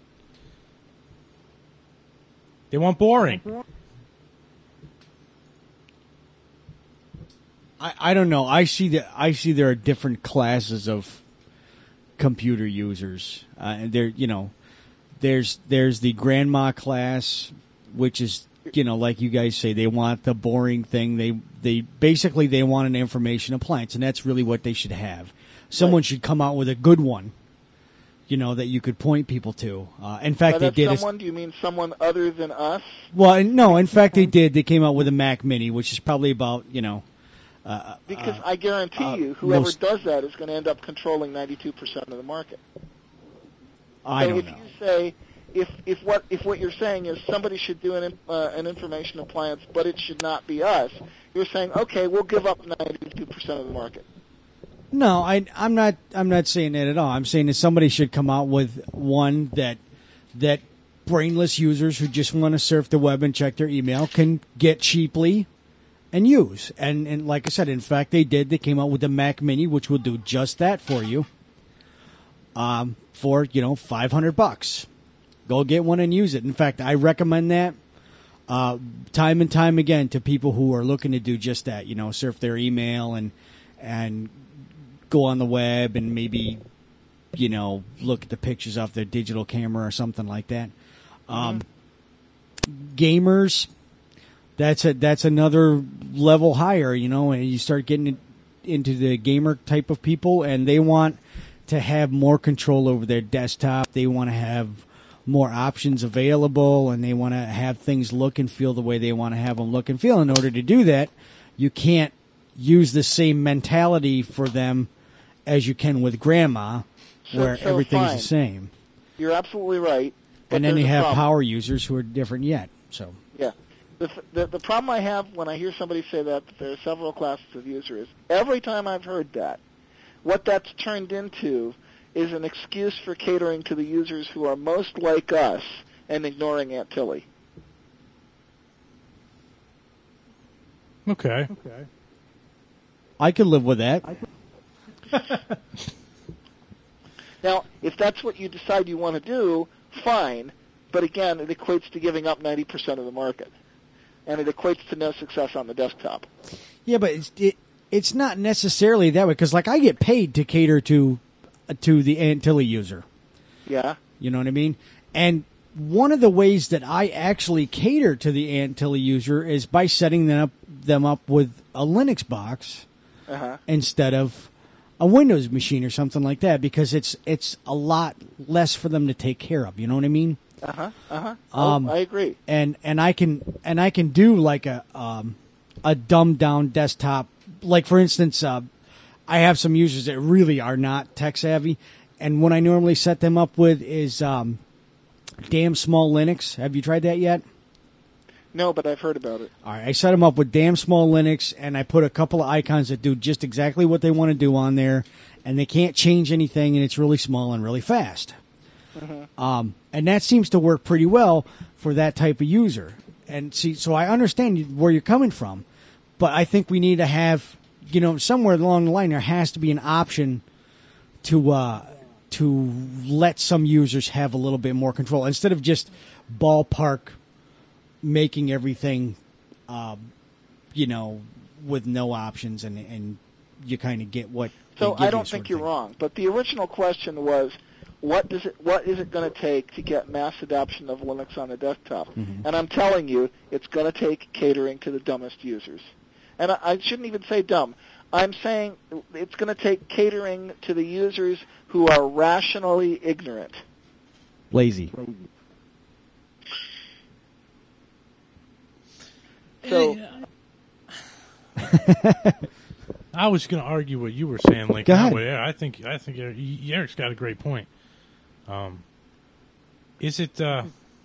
They want boring. I don't know. I see there are different classes of computer users. And there's the grandma class, which is, like you guys say, they want the boring thing. They basically they want an information appliance, and that's really what they should have. Someone should come out with a good one, that you could point people to. In fact, By they that did. someone, do you mean someone other than us? Well, no. In fact, they did. They came out with a Mac Mini, which is probably about Because I guarantee you, whoever most- does that is going to end up controlling 92% of the market. I So don't if know. you say if what you're saying is somebody should do an information appliance, but it should not be us, you're saying okay, we'll give up 92% of the market. No, I'm not saying that at all. I'm saying that somebody should come out with one that brainless users who just want to surf the web and check their email can get cheaply and use. And like I said, in fact, they did. They came out with the Mac Mini, which will do just that for you. For $500. Go get one and use it. In fact, I recommend that time and time again to people who are looking to do just that. Surf their email and go on the web and maybe look at the pictures off their digital camera or something like that. Gamers, that's another level higher. And you start getting into the gamer type of people, and they want to have more control over their desktop. They want to have more options available, and they want to have things look and feel the way they want to have them look and feel. In order to do that, you can't use the same mentality for them as you can with grandma, where So everything's fine. the same. You're absolutely right. But And then there's you a have problem. power users who are different yet. So Yeah. The problem I have when I hear somebody say that there are several classes of users, every time I've heard that, what that's turned into is an excuse for catering to the users who are most like us and ignoring Aunt Tilly. Okay. I could live with that. Now, if that's what you decide you want to do, fine. But again, it equates to giving up 90% of the market. And it equates to no success on the desktop. Yeah, but it's not necessarily that way, because like I get paid to cater to the Antilles user. Yeah. You know what I mean? And one of the ways that I actually cater to the Antilles user is by setting them up with a Linux box instead of a Windows machine or something like that, because it's a lot less for them to take care of. You know what I mean? I agree. And I can do like a dumbed down desktop. Like for instance, I have some users that really are not tech savvy, and what I normally set them up with is Damn Small Linux. Have you tried that yet? No, but I've heard about it. All right, I set them up with Damn Small Linux, and I put a couple of icons that do just exactly what they want to do on there, and they can't change anything, and it's really small and really fast. And that seems to work pretty well for that type of user. And see, so I understand where you're coming from, but I think we need to have, somewhere along the line there has to be an option to let some users have a little bit more control instead of just ballpark making everything, with no options, and you kind of get what. So I don't think you're wrong, but the original question was, what is it going to take to get mass adoption of Linux on a desktop? And I'm telling you, it's going to take catering to the dumbest users. And I shouldn't even say dumb. I'm saying it's going to take catering to the users who are rationally ignorant. Lazy. So I was going to argue what you were saying, like, Go ahead. I think Eric's got a great point. Is it the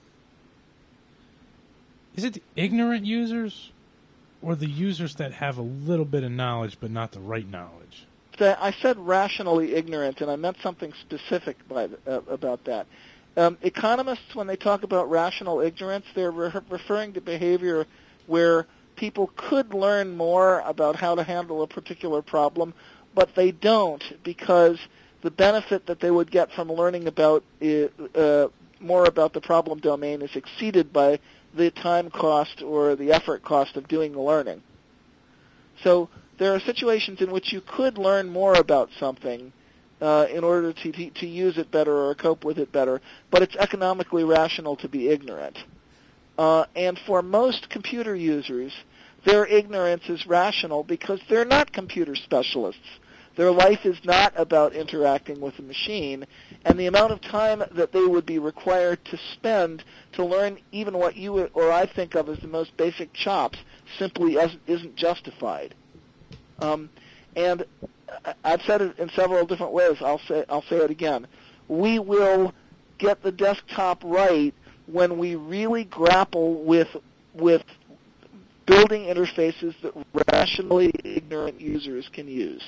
ignorant users or the users that have a little bit of knowledge but not the right knowledge? I said rationally ignorant, and I meant something specific about that. Economists, when they talk about rational ignorance, they're referring to behavior where people could learn more about how to handle a particular problem, but they don't, because the benefit that they would get from learning about more about the problem domain is exceeded by the time cost or the effort cost of doing the learning. So there are situations in which you could learn more about something in order to use it better or cope with it better, but it's economically rational to be ignorant. And for most computer users, their ignorance is rational because they're not computer specialists. Their life is not about interacting with a machine, and the amount of time that they would be required to spend to learn even what you or I think of as the most basic chops simply isn't justified. And I've said it in several different ways. I'll say it again. We will get the desktop right when we really grapple with building interfaces that rationally ignorant users can use.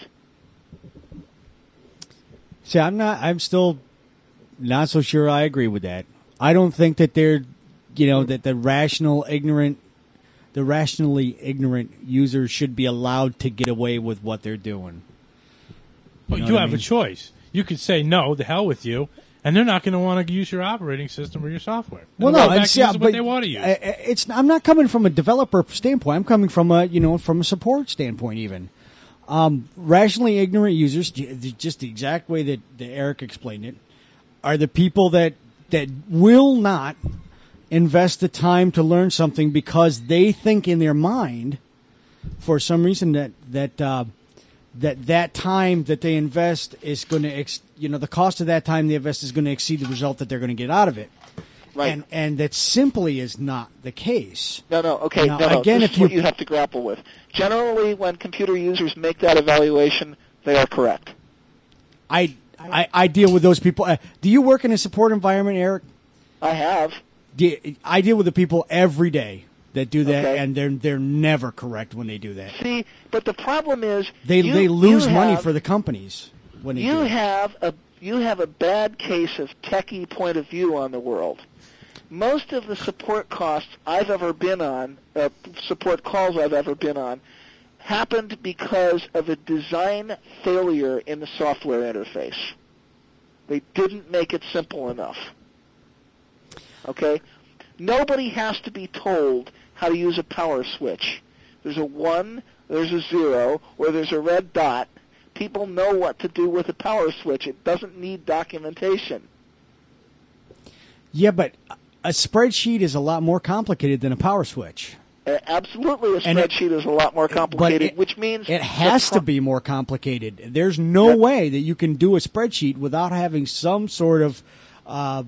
See, I'm still not so sure I agree with that. I don't think that that the rationally ignorant users should be allowed to get away with what they're doing. But you have a choice. You could say, no, the hell with you, and they're not going to want to use your operating system or your software. Well, they'll no, go back it's, to using yeah, what but they want to use. I'm not coming from a developer standpoint. I'm coming from a support standpoint even. Rationally ignorant users, just the exact way that Eric explained it, are the people that will not invest the time to learn something because they think in their mind, for some reason, that time that they invest is going to, the cost of that time they invest is going to exceed the result that they're going to get out of it. Right. And that simply is not the case. No. Okay. Now, no. again, this if is what you have to grapple with. Generally, when computer users make that evaluation, they are correct. I deal with those people. Do you work in a support environment, Eric? I have. I deal with the people every day that do that, Okay. and they're never correct when they do that. See, but the problem is They lose money for the companies when they do it. You have a bad case of techie point of view on the world. most of the support costs I've ever been on, support calls I've ever been on, happened because of a design failure in the software interface. They didn't make it simple enough. Okay? Nobody has to be told how to use a power switch. There's a 1, there's a 0, or there's a red dot. People know what to do with a power switch. It doesn't need documentation. Yeah, but a spreadsheet is a lot more complicated than a power switch. Absolutely, a spreadsheet is a lot more complicated, which means it has to be more complicated. There's no way that you can do a spreadsheet without having some sort of a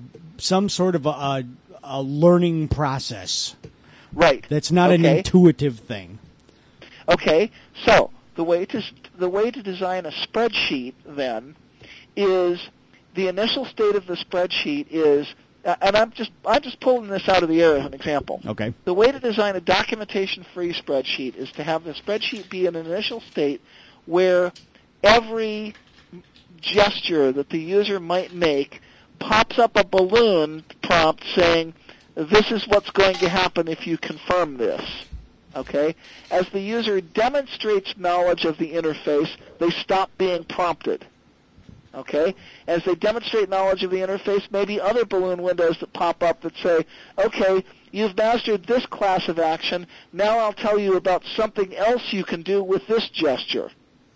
learning process. Right. That's not an intuitive thing. Okay, so the way to design a spreadsheet then is the initial state of the spreadsheet is. And I'm just pulling this out of the air as an example. Okay. The way to design a documentation-free spreadsheet is to have the spreadsheet be in an initial state where every gesture that the user might make pops up a balloon prompt saying, "This is what's going to happen if you confirm this." Okay? As the user demonstrates knowledge of the interface, they stop being prompted. Okay? As they demonstrate knowledge of the interface, maybe other balloon windows that pop up that say, okay, you've mastered this class of action, now I'll tell you about something else you can do with this gesture.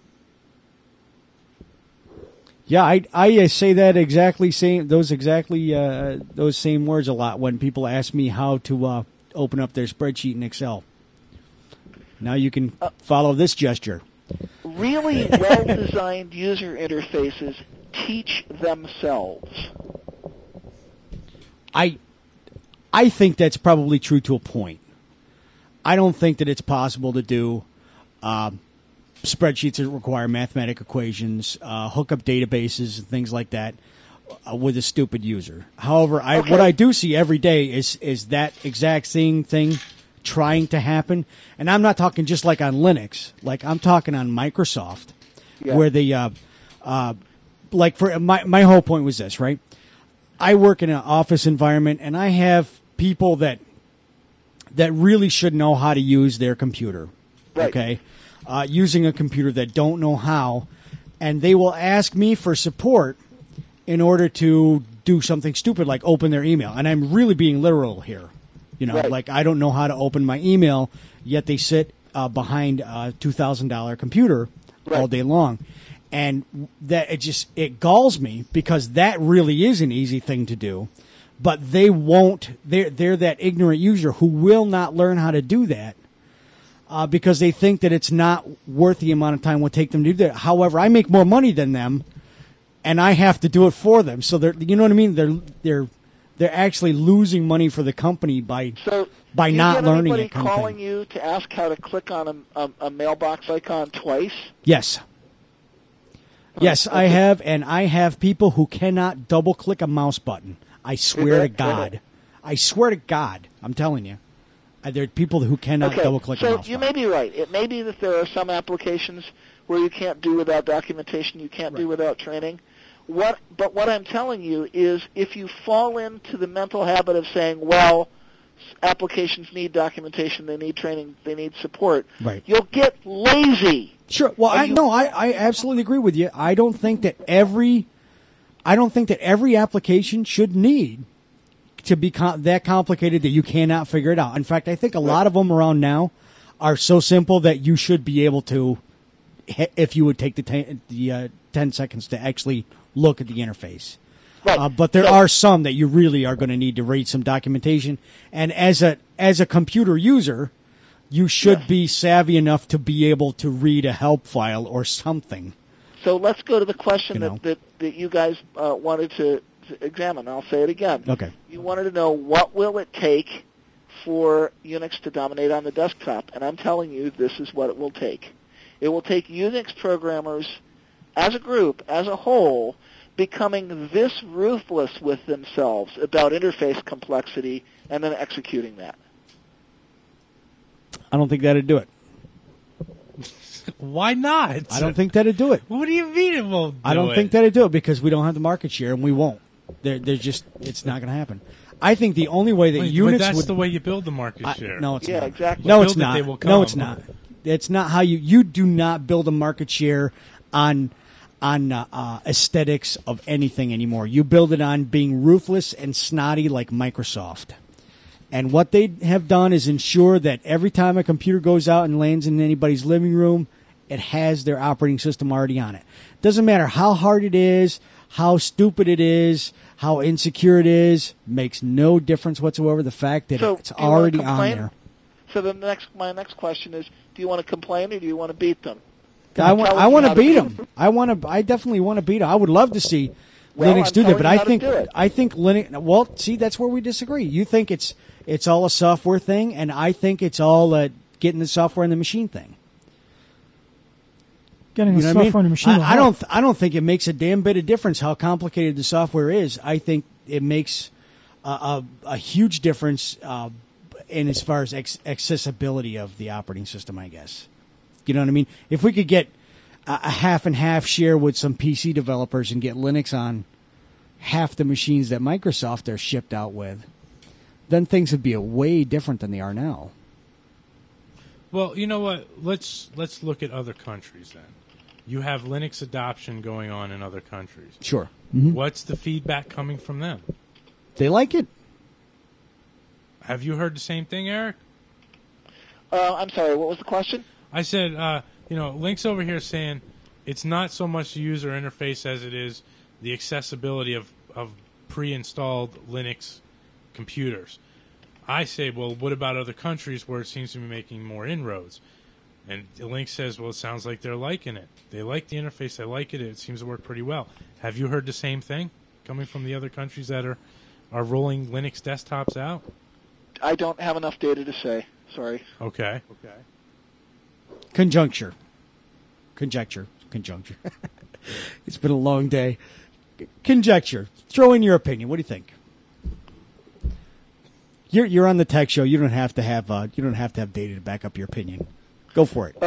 Yeah, I say that those same words a lot when people ask me how to open up their spreadsheet in Excel. Now you can follow this gesture. Really well-designed user interfaces teach themselves. I think that's probably true to a point. I don't think that it's possible to do spreadsheets that require mathematical equations, hook up databases, and things like that with a stupid user. However, what I do see every day is that exact same thing trying to happen. And I'm not talking just like on Linux. Like I'm talking on Microsoft, where the like for my whole point was this, right? I work in an office environment, and I have people that really should know how to use their computer. Right. Okay, using a computer that don't know how, and they will ask me for support in order to do something stupid like open their email. And I'm really being literal here. You know, like I don't know how to open my email, yet they sit behind a $2,000 computer all day long. And that it galls me because that really is an easy thing to do. But they won't, they're that ignorant user who will not learn how to do that because they think that it's not worth the amount of time it would take them to do that. However, I make more money than them and I have to do it for them. So you know what I mean? They're actually losing money for the company by not learning it. Anybody calling you to ask how to click on a mailbox icon twice? Yes. Yes, I have, and I have people who cannot double-click a mouse button. I swear to God. I swear to God. I'm telling you. There are people who cannot double-click a mouse button. So you may be right. It may be that there are some applications where you can't do without documentation, you can't do without training. But what I'm telling you is if you fall into the mental habit of saying, well, applications need documentation, they need training, they need support, you'll get lazy. Sure. Well, I absolutely agree with you. I don't think that every application should need to be that complicated that you cannot figure it out. In fact, I think a lot of them around now are so simple that you should be able to, if you would take the 10 seconds to actually look at the interface. Right. But there are some that you really are going to need to read some documentation. And as a computer user, you should be savvy enough to be able to read a help file or something. So let's go to the question that you guys wanted to examine. I'll say it again. Okay. You wanted to know what will it take for Unix to dominate on the desktop, and I'm telling you this is what it will take. It will take Unix programmers as a group, as a whole, becoming this ruthless with themselves about interface complexity and then executing that. I don't think that'd do it. Why not? I don't think that'd do it. What do you mean it won't do I don't think that'd do it because we don't have the market share and we won't. It's not going to happen. I think the only way that But Unix that's would the way you build the market share. no, it's Yeah, not. exactly. No, Build it's it, not. they will No, it's come. not. It's not how you do not build a market share on aesthetics of anything anymore. You build it on being ruthless and snotty like Microsoft. And what they have done is ensure that every time a computer goes out and lands in anybody's living room, it has their operating system already on it. Doesn't matter how hard it is, how stupid it is, how insecure it is, makes no difference whatsoever. The fact that So, it's do you wanna already on complain? there. So my next question is, do you want to complain or do you want to beat them? I I'm want telling you to how to beat do them. I definitely want to beat them. I would love to see Well, Linux I'm do that, telling but you I how to think do it. Linux. Well, see, that's where we disagree. You think it's all a software thing, and I think it's all getting the software in the machine thing. Getting You the know what I software mean? in the machine. will I help. don't think it makes a damn bit of difference how complicated the software is. I think it makes a huge difference in as far as accessibility of the operating system, I guess. You know what I mean? If we could get a half and half share with some PC developers and get Linux on half the machines that Microsoft are shipped out with, then things would be way different than they are now. Well, you know what? Let's look at other countries then. You have Linux adoption going on in other countries. Sure. What's the feedback coming from them? They like it. Have you heard the same thing, Eric? I'm sorry, what was the question? I said, Link's over here saying it's not so much the user interface as it is the accessibility of pre-installed Linux computers. I say, well, what about other countries where it seems to be making more inroads? And Link says, well, it sounds like they're liking it. They like the interface. They like it. It seems to work pretty well. Have you heard the same thing coming from the other countries that are rolling Linux desktops out? I don't have enough data to say. Sorry. Okay. Conjecture. It's been a long day. Conjecture. Throw in your opinion. What do you think? You're on the tech show. You don't have to have data to back up your opinion. Go for it.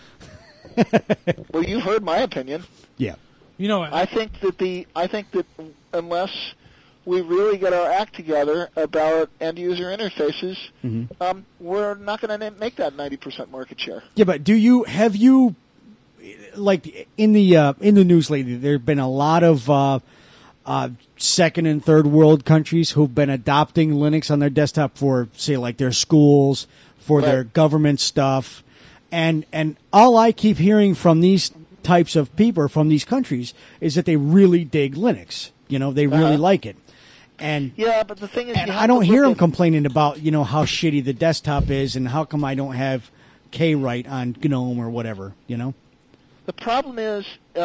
Well, you've heard my opinion. Yeah. I think that unless we really get our act together about end user interfaces, we're not going to make that 90% market share. Yeah, but have you like in the news lately? There've been a lot of second and third world countries who've been adopting Linux on their desktop for, say, like their schools, for their government stuff, and all I keep hearing from these types of people from these countries is that they really dig Linux. They really like it. And yeah, but the thing is, and I don't hear them complaining about how shitty the desktop is and how come I don't have Kwrite on GNOME or whatever. The problem is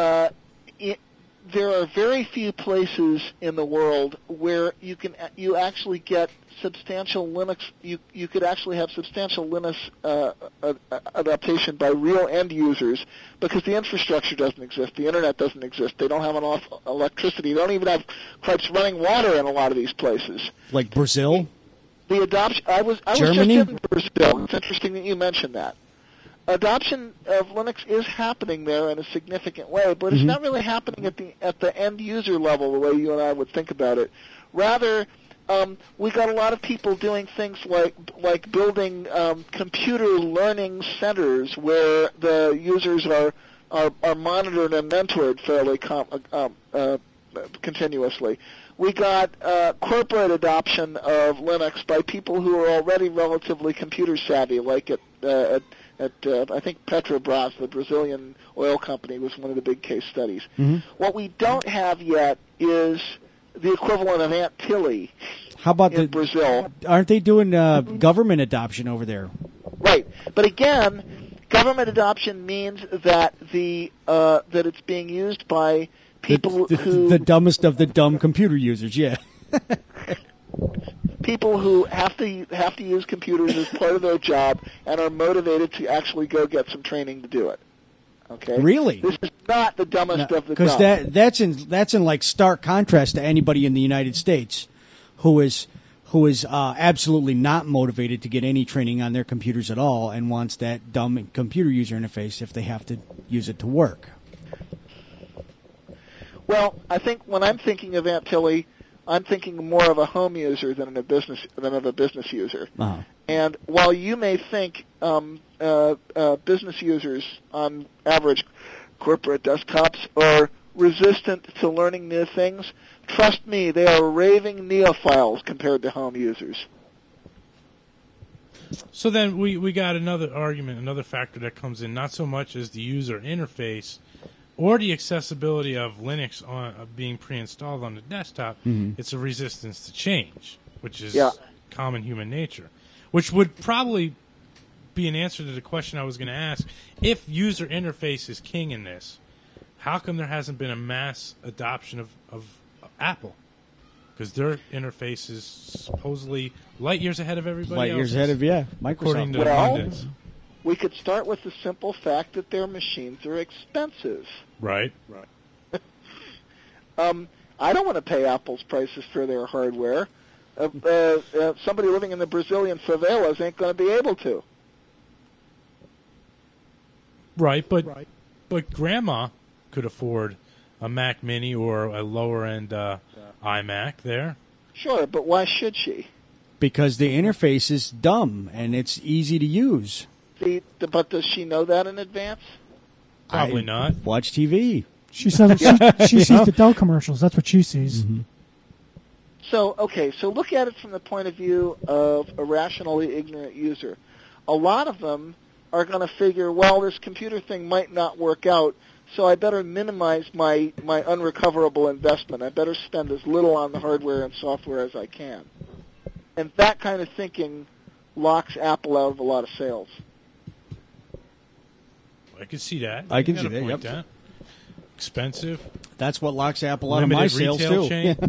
there are very few places in the world where you actually get substantial Linux. You could actually have substantial Linux adaptation by real end users because the infrastructure doesn't exist, the internet doesn't exist, they don't have enough electricity, they don't even have pipes running water in a lot of these places. Like Brazil. The adoption. I was Germany? just in Brazil. It's interesting that you mentioned that. Adoption of Linux is happening there in a significant way, but it's not really happening at the end user level the way you and I would think about it. Rather, we got a lot of people doing things like building computer learning centers where the users are monitored and mentored fairly continuously. We got corporate adoption of Linux by people who are already relatively computer savvy, like at I think Petrobras, the Brazilian oil company, was one of the big case studies. What we don't have yet is the equivalent of Aunt Tilly. How about in Brazil? Aren't they doing government adoption over there? Right, but again, government adoption means that that it's being used by people who the dumbest of the dumb computer users. Yeah. People who have to use computers as part of their job and are motivated to actually go get some training to do it. Okay. Really? This is not the dumbest of the dumb. Because that's in like stark contrast to anybody in the United States who is absolutely not motivated to get any training on their computers at all and wants that dumb computer user interface if they have to use it to work. Well, I think when I'm thinking of Aunt Tilly, I'm thinking more of a home user than of a business user. Uh-huh. And while you may think business users on average corporate desktops are resistant to learning new things, trust me, they are raving neophiles compared to home users. So then we got another argument, another factor that comes in, not so much as the user interface or the accessibility of Linux being pre-installed on the desktop. It's a resistance to change, which is common human nature, which would probably be an answer to the question I was going to ask. If user interface is king in this, how come there hasn't been a mass adoption of Apple? Because their interface is supposedly light years ahead of everybody else. Light years ahead of, Microsoft. According to Well, pundits. we could start with the simple fact that their machines are expensive. Right. I don't want to pay Apple's prices for their hardware. Somebody living in the Brazilian favelas ain't going to be able to. Right, but Grandma could afford a Mac Mini or a lower-end iMac there. Sure, but why should she? Because the interface is dumb and it's easy to use. But does she know that in advance? Probably not. Watch TV. She says she sees the Dell commercials. That's what she sees. So look at it from the point of view of a rationally ignorant user. A lot of them are going to figure, well, this computer thing might not work out, so I better minimize my unrecoverable investment. I better spend as little on the hardware and software as I can. And that kind of thinking locks Apple out of a lot of sales. I can see that. I can You see got a that, point yep. there. Expensive. That's what locks Apple out of my Limited sales, retail too. chain.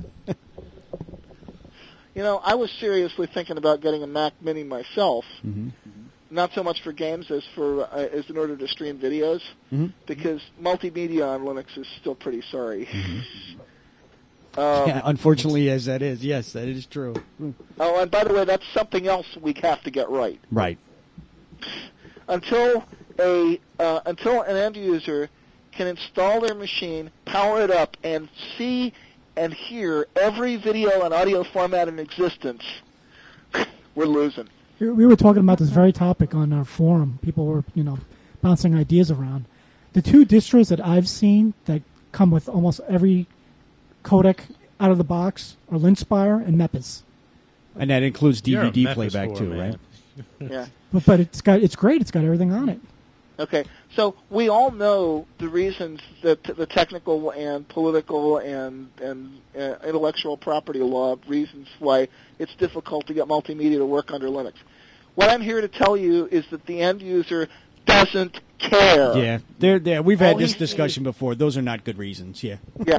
You know, I was seriously thinking about getting a Mac Mini myself. Not so much for games as in order to stream videos, because multimedia on Linux is still pretty sorry. Yeah, unfortunately, as that is. Yes, that is true. Oh, and by the way, that's something else we have to get right. Right. Until an end user can install their machine, power it up, and see and hear every video and audio format in existence, we're losing. We were talking about this very topic on our forum. People were, bouncing ideas around. The two distros that I've seen that come with almost every codec out of the box are Linspire and Mepis. And that includes You're a DVD Memphis playback, whore, too, man. right? Yeah. But it's great. It's got everything on it. Okay, so we all know the reasons that the technical and political and intellectual property law reasons why it's difficult to get multimedia to work under Linux. What I'm here to tell you is that the end user doesn't care. Yeah, we've had All this he discussion before. Those are not good reasons, yeah. Yeah.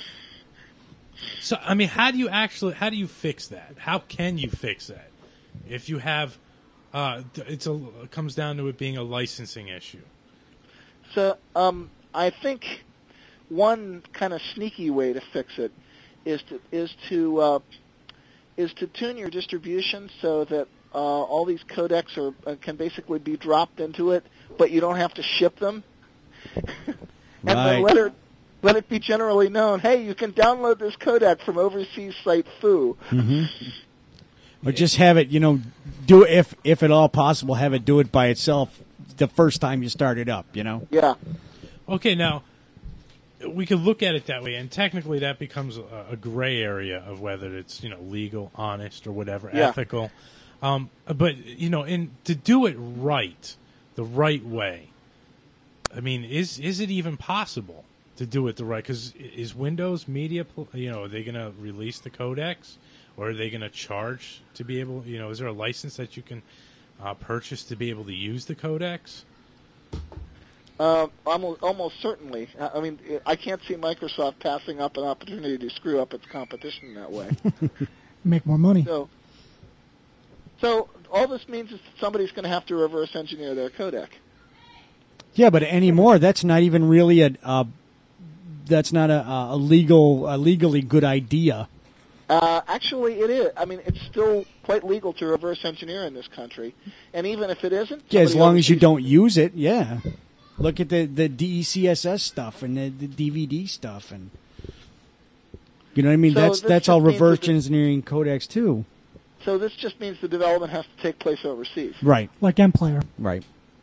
So, I mean, how do you fix that? How can you fix that? If you have, it comes down to it being a licensing issue. So I think one kind of sneaky way to fix it is to tune your distribution so that all these codecs can basically be dropped into it, but you don't have to ship them. And then let it be generally known, hey, you can download this codec from overseas site foo. Or just have it, do if at all possible, have it do it by itself the first time you start it up, Yeah. Okay, now, we could look at it that way, and technically that becomes a gray area of whether it's, legal, honest, or whatever, ethical. But, to do it right, the right way, I mean, is it even possible to do it the right? Because is Windows Media, are they going to release the codecs, or are they going to charge to be able? Is there a license that you can purchase to be able to use the codecs? Almost certainly. I mean, I can't see Microsoft passing up an opportunity to screw up its competition that way. Make more money. So all this means is that somebody's going to have to reverse engineer their codec. Yeah, but anymore, that's not even really that's not a legally good idea. Actually, it is. I mean, it's still quite legal to reverse engineer in this country, and even if it isn't, Yeah, as long as you overseas- don't use it, yeah. Look at the DECSS stuff and the DVD stuff, and You know what I mean? So That's this all just means reverse that engineering codecs too. So this just means the development has to take place overseas. Right. Like MPlayer. Right.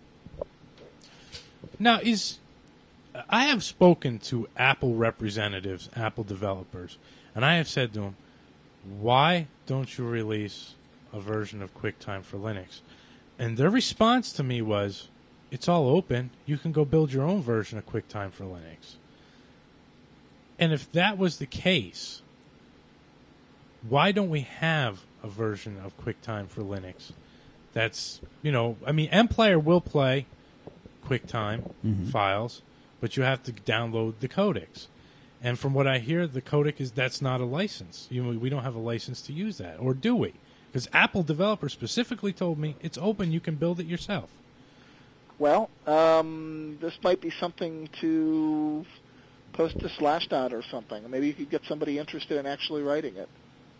Now, I have spoken to Apple representatives, Apple developers, and I have said to them, why don't you release a version of QuickTime for Linux? And their response to me was, it's all open. You can go build your own version of QuickTime for Linux. And if that was the case, why don't we have a version of QuickTime for Linux? That's, MPlayer will play QuickTime files, but you have to download the codecs. And from what I hear, the codec that's not a license. We don't have a license to use that, or do we? Because Apple developers specifically told me it's open. You can build it yourself. Well, this might be something to post to Slashdot or something. Maybe you could get somebody interested in actually writing it.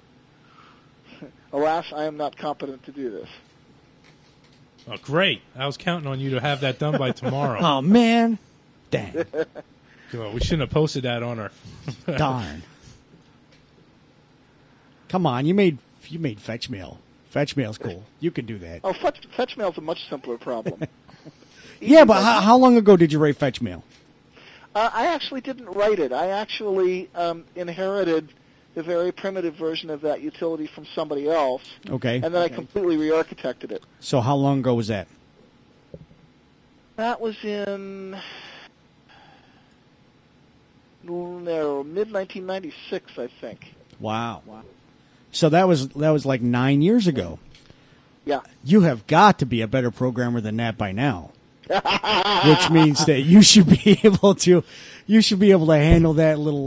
Alas, I am not competent to do this. Oh, great. I was counting on you to have that done by tomorrow. Oh, man. Dang. Well, we shouldn't have posted that on our... Darn. Come on, you made fetch mail. Fetch mail's cool. You can do that. Oh, fetch mail's a much simpler problem. Yeah, but how long ago did you write fetch mail? I actually didn't write it. I actually inherited the very primitive version of that utility from somebody else. Okay. And then I completely re-architected it. So how long ago was that? That was in mid-1996, I think. Wow. So that was like 9 years ago. Yeah. You have got to be a better programmer than that by now. Which means that you should be able to handle that little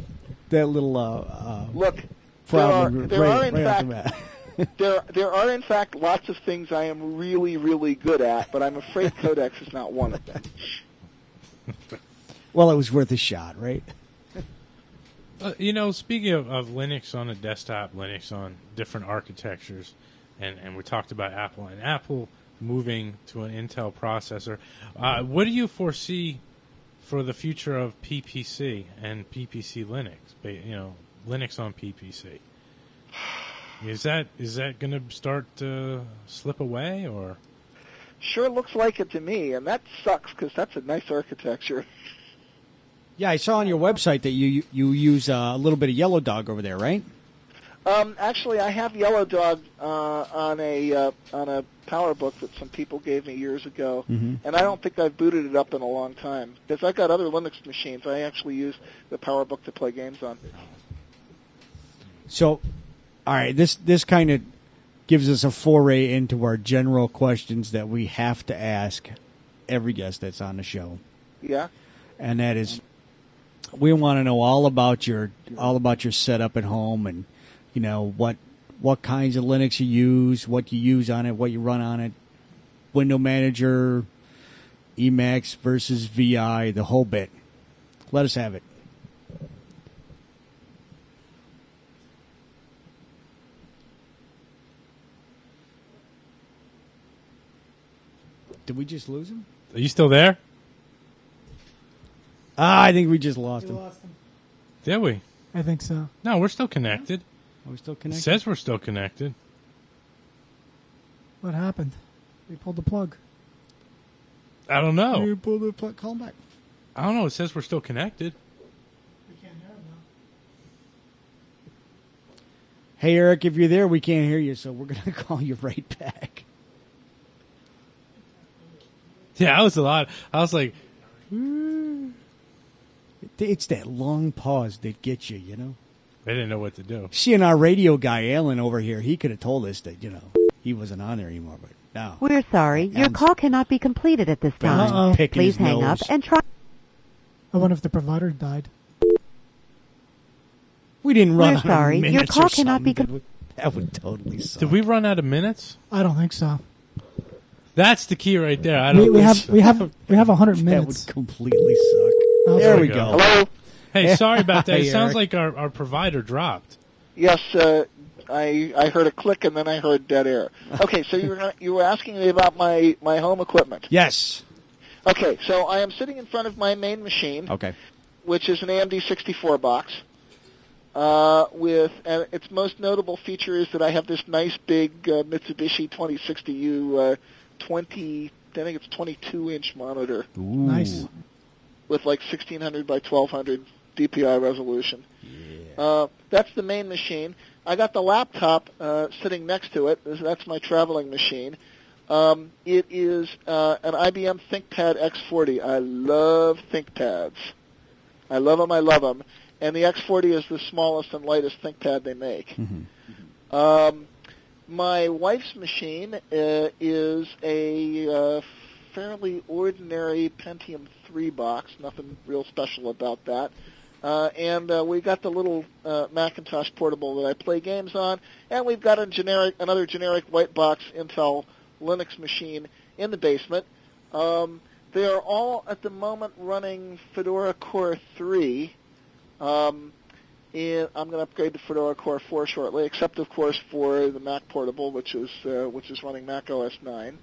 Look, problem there are in right fact off there are in fact lots of things I am really, really good at, but I'm afraid Codex is not one of them. Well, it was worth a shot, right? Speaking of Linux on a desktop, Linux on different architectures, and we talked about Apple and Apple moving to an Intel processor. What do you foresee for the future of PPC and PPC Linux? Linux on PPC. Is that going to start to slip away, or? Sure looks like it to me, and that sucks because that's a nice architecture. Yeah, I saw on your website that you use a little bit of Yellow Dog over there, right? Actually, I have Yellow Dog on a PowerBook that some people gave me years ago, and I don't think I've booted it up in a long time because I've got other Linux machines. I actually use the PowerBook to play games on. So, all right, this kind of gives us a foray into our general questions that we have to ask every guest that's on the show. Yeah, and that is, we want to know all about your setup at home, and what kinds of Linux you use, what you use on it, what you run on it, window manager, Emacs versus VI, the whole bit. Let us have it. Did we just lose him? Are you still there? I think we just lost him. Did we? I think so. No, we're still connected. Are we still It connected? says we're still connected. What happened? We pulled the plug. I don't know. You pull the plug. Call him back. I don't know. It says we're still connected. We can't hear him now. Hey, Eric, if you're there, we can't hear you, so we're going to call you right back. Yeah, I was a lot. I was like, It's that long pause that gets you, I didn't know what to do. Seeing our radio guy, Alan, over here, he could have told us that, he wasn't on there anymore, but no. We're sorry. Your Alan's- call cannot be completed at this Alan's time. picking Please his hang nose. up and try. I wonder if the provider died. We didn't run We're out sorry. of Your minutes call or cannot be something, did we? That would totally suck. Did we run out of minutes? I don't think so. That's the key right there. I don't. We have 100 That minutes. would completely suck. Oh, There there we we go. go. hello. Hey, sorry about that. Hey, It sounds Eric. like our provider dropped. Yes, I heard a click and then I heard dead air. Okay, so you were asking me about my home equipment. Yes. Okay, so I am sitting in front of my main machine, Okay. which is an AMD 64 box. and its most notable feature is that I have this nice big Mitsubishi 2060U 22-inch monitor Nice. with like 1600 by 1200 DPI resolution. That's the main machine. I got the laptop sitting next to it. That's my traveling machine. It is an IBM ThinkPad X40. I love ThinkPads. I love them. And the X40 is the smallest and lightest ThinkPad they make. My wife's machine is a fairly ordinary Pentium 3 box, nothing real special about that. And we got the little Macintosh portable that I play games on, and we've got another generic white box Intel Linux machine in the basement. They are all at the moment running Fedora Core 3. I'm going to upgrade to Fedora Core 4 shortly, except of course for the Mac Portable, which is running Mac OS 9.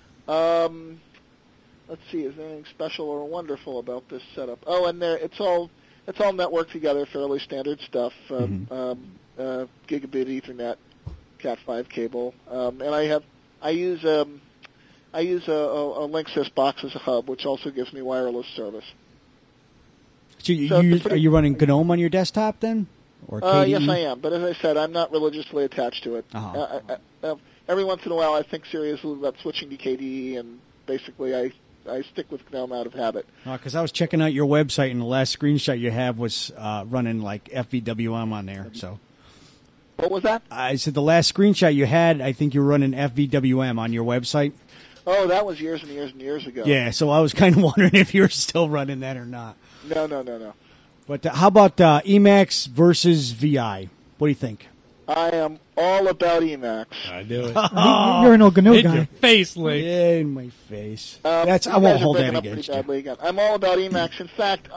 Let's see, is there anything special or wonderful about this setup? Oh, and it's all networked together, fairly standard stuff. Gigabit Ethernet, Cat5 cable, and I use a Linksys box as a hub, which also gives me wireless service. So are you running GNOME on your desktop then? Or KDE? Yes, I am. But as I said, I'm not religiously attached to it. Every once in a while, I think seriously about switching to KDE, and basically I stick with GNOME out of habit. Because I was checking out your website, and the last screenshot you have was running like FVWM on there. So. What was that? I said the last screenshot you had, I think you were running FVWM on your website. Oh, that was years and years and years ago. Yeah, so I was kind of wondering if you were still running that or not. No. But how about Emacs versus VI? What do you think? I am all about Emacs. I knew it. You're an GNU In guy. your face, Lee. Yeah, in my face. You I guys won't are hold breaking that up against pretty you. badly again. I'm all about Emacs. In fact,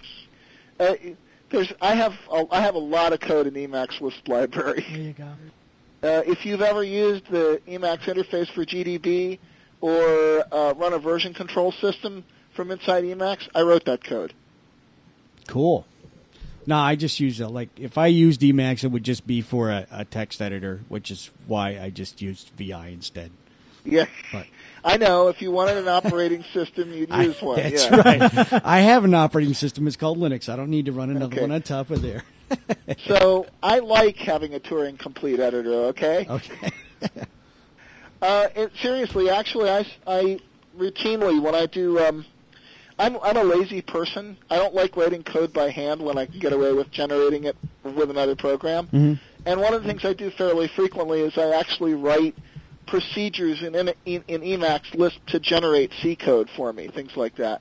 I have a lot of code in Emacs list library. There you go. If you've ever used the Emacs interface for GDB or run a version control system from inside Emacs, I wrote that code. Cool. No, I just use it. Like, if I used Emacs, it would just be for a text editor, which is why I just used VI instead. Yeah, But I know. If you wanted an operating system, you'd use one. That's Yeah. right. I have an operating system. It's called Linux. I don't need to run another Okay. one on top of there. So I like having a Turing complete editor. Okay. Okay. Seriously, actually, I routinely when I do. I'm a lazy person. I don't like writing code by hand when I can get away with generating it with another program. Mm-hmm. And one of the things I do fairly frequently is I actually write procedures in Emacs Lisp to generate C code for me, things like that.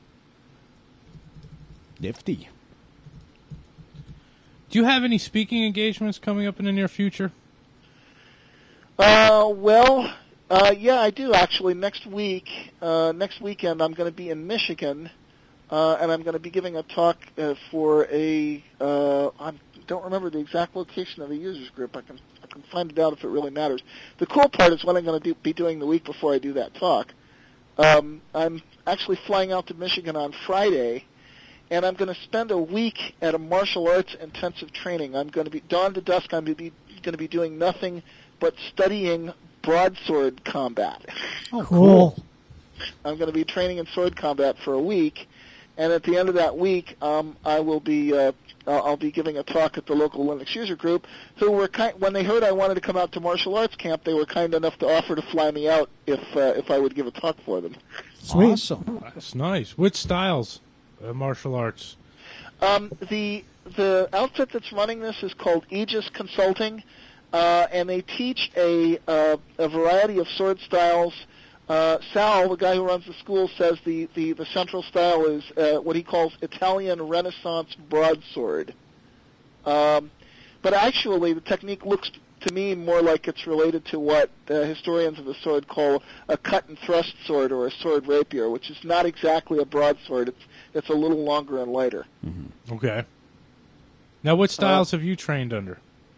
Nifty. Do you have any speaking engagements coming up in the near future? Yeah, I do actually. Next weekend, I'm going to be in Michigan, and I'm going to be giving a talk for I don't remember the exact location of the users group. I can find it out if it really matters. The cool part is what I'm going to be doing the week before I do that talk. I'm actually flying out to Michigan on Friday, and I'm going to spend a week at a martial arts intensive training. I'm going to be dawn to dusk. I'm going to be doing nothing but studying broadsword combat. Oh, cool. I'm going to be training in sword combat for a week, and at the end of that week, I'll be giving a talk at the local Linux user group. Who were when they heard I wanted to come out to martial arts camp, they were kind enough to offer to fly me out if I would give a talk for them. Sweet. Awesome. That's nice. Which styles? Martial arts. The outfit that's running this is called Aegis Consulting, and they teach a variety of sword styles. Sal, the guy who runs the school, says the central style is what he calls Italian Renaissance broadsword. But actually, the technique looks to me more like it's related to what historians of the sword call a cut and thrust sword or a sword rapier, which is not exactly a broadsword. It's a little longer and lighter. Mm-hmm. Okay. Now, what styles have you trained under?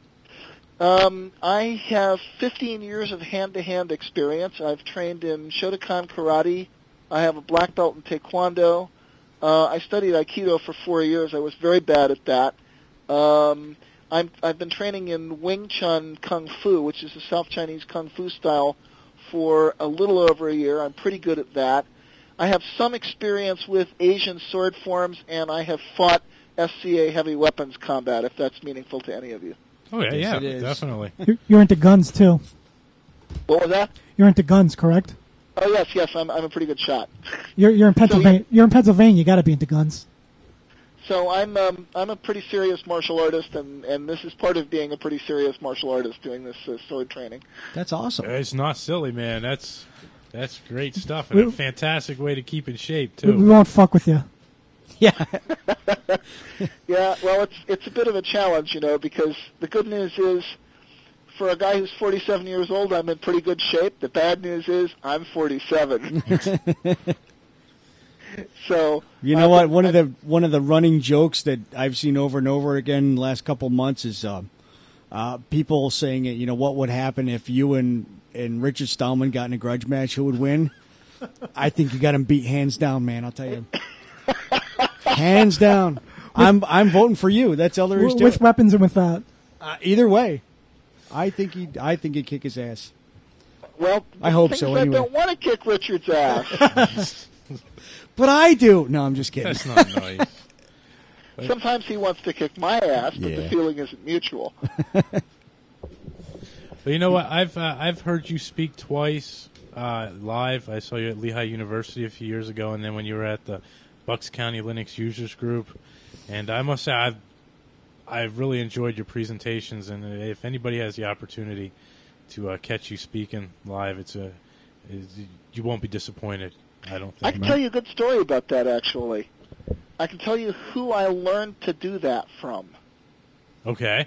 I have 15 years of hand-to-hand experience. I've trained in Shotokan Karate. I have a black belt in Taekwondo. I studied Aikido for 4 years. I was very bad at that. I've been training in Wing Chun Kung Fu, which is a South Chinese Kung Fu style, for a little over a year. I'm pretty good at that. I have some experience with Asian sword forms, and I have fought SCA heavy weapons combat, if that's meaningful to any of you. Oh, yeah, Yes, yeah, it is. definitely. You're into guns too. What was that? You're into guns, correct? Oh, yes, I'm a pretty good shot. You're in Pennsylvania. You're in Pennsylvania. You got to be into guns. So I'm a pretty serious martial artist, and this is part of being a pretty serious martial artist, doing this sword training. That's awesome. It's not silly, man. That's great stuff, and a fantastic way to keep in shape We too. won't fuck with you. Yeah. Yeah, well, it's a bit of a challenge, because the good news is, for a guy who's 47 years old, I'm in pretty good shape. The bad news is I'm 47. So You know what? One of the running jokes that I've seen over and over again the last couple months is people saying, what would happen if you and Richard Stallman got in a grudge match? Who would win? I think you got him beat hands down, man. I'll tell you, hands down. I'm voting for you. That's all there is to With it. weapons and without. Either way, I think he'd kick his ass. Well, I hope things so, I anyway. don't want to kick Richard's ass. But I do. No, I'm just kidding. That's not nice. Sometimes he wants to kick my ass, but Yeah. the feeling isn't mutual. But you know what? I've heard you speak twice live. I saw you at Lehigh University a few years ago, and then when you were at the Bucks County Linux Users Group. And I must say, I've really enjoyed your presentations. And if anybody has the opportunity to catch you speaking live, you won't be disappointed. I don't think. I can tell you a good story about that, actually. I can tell you who I learned to do that from. Okay.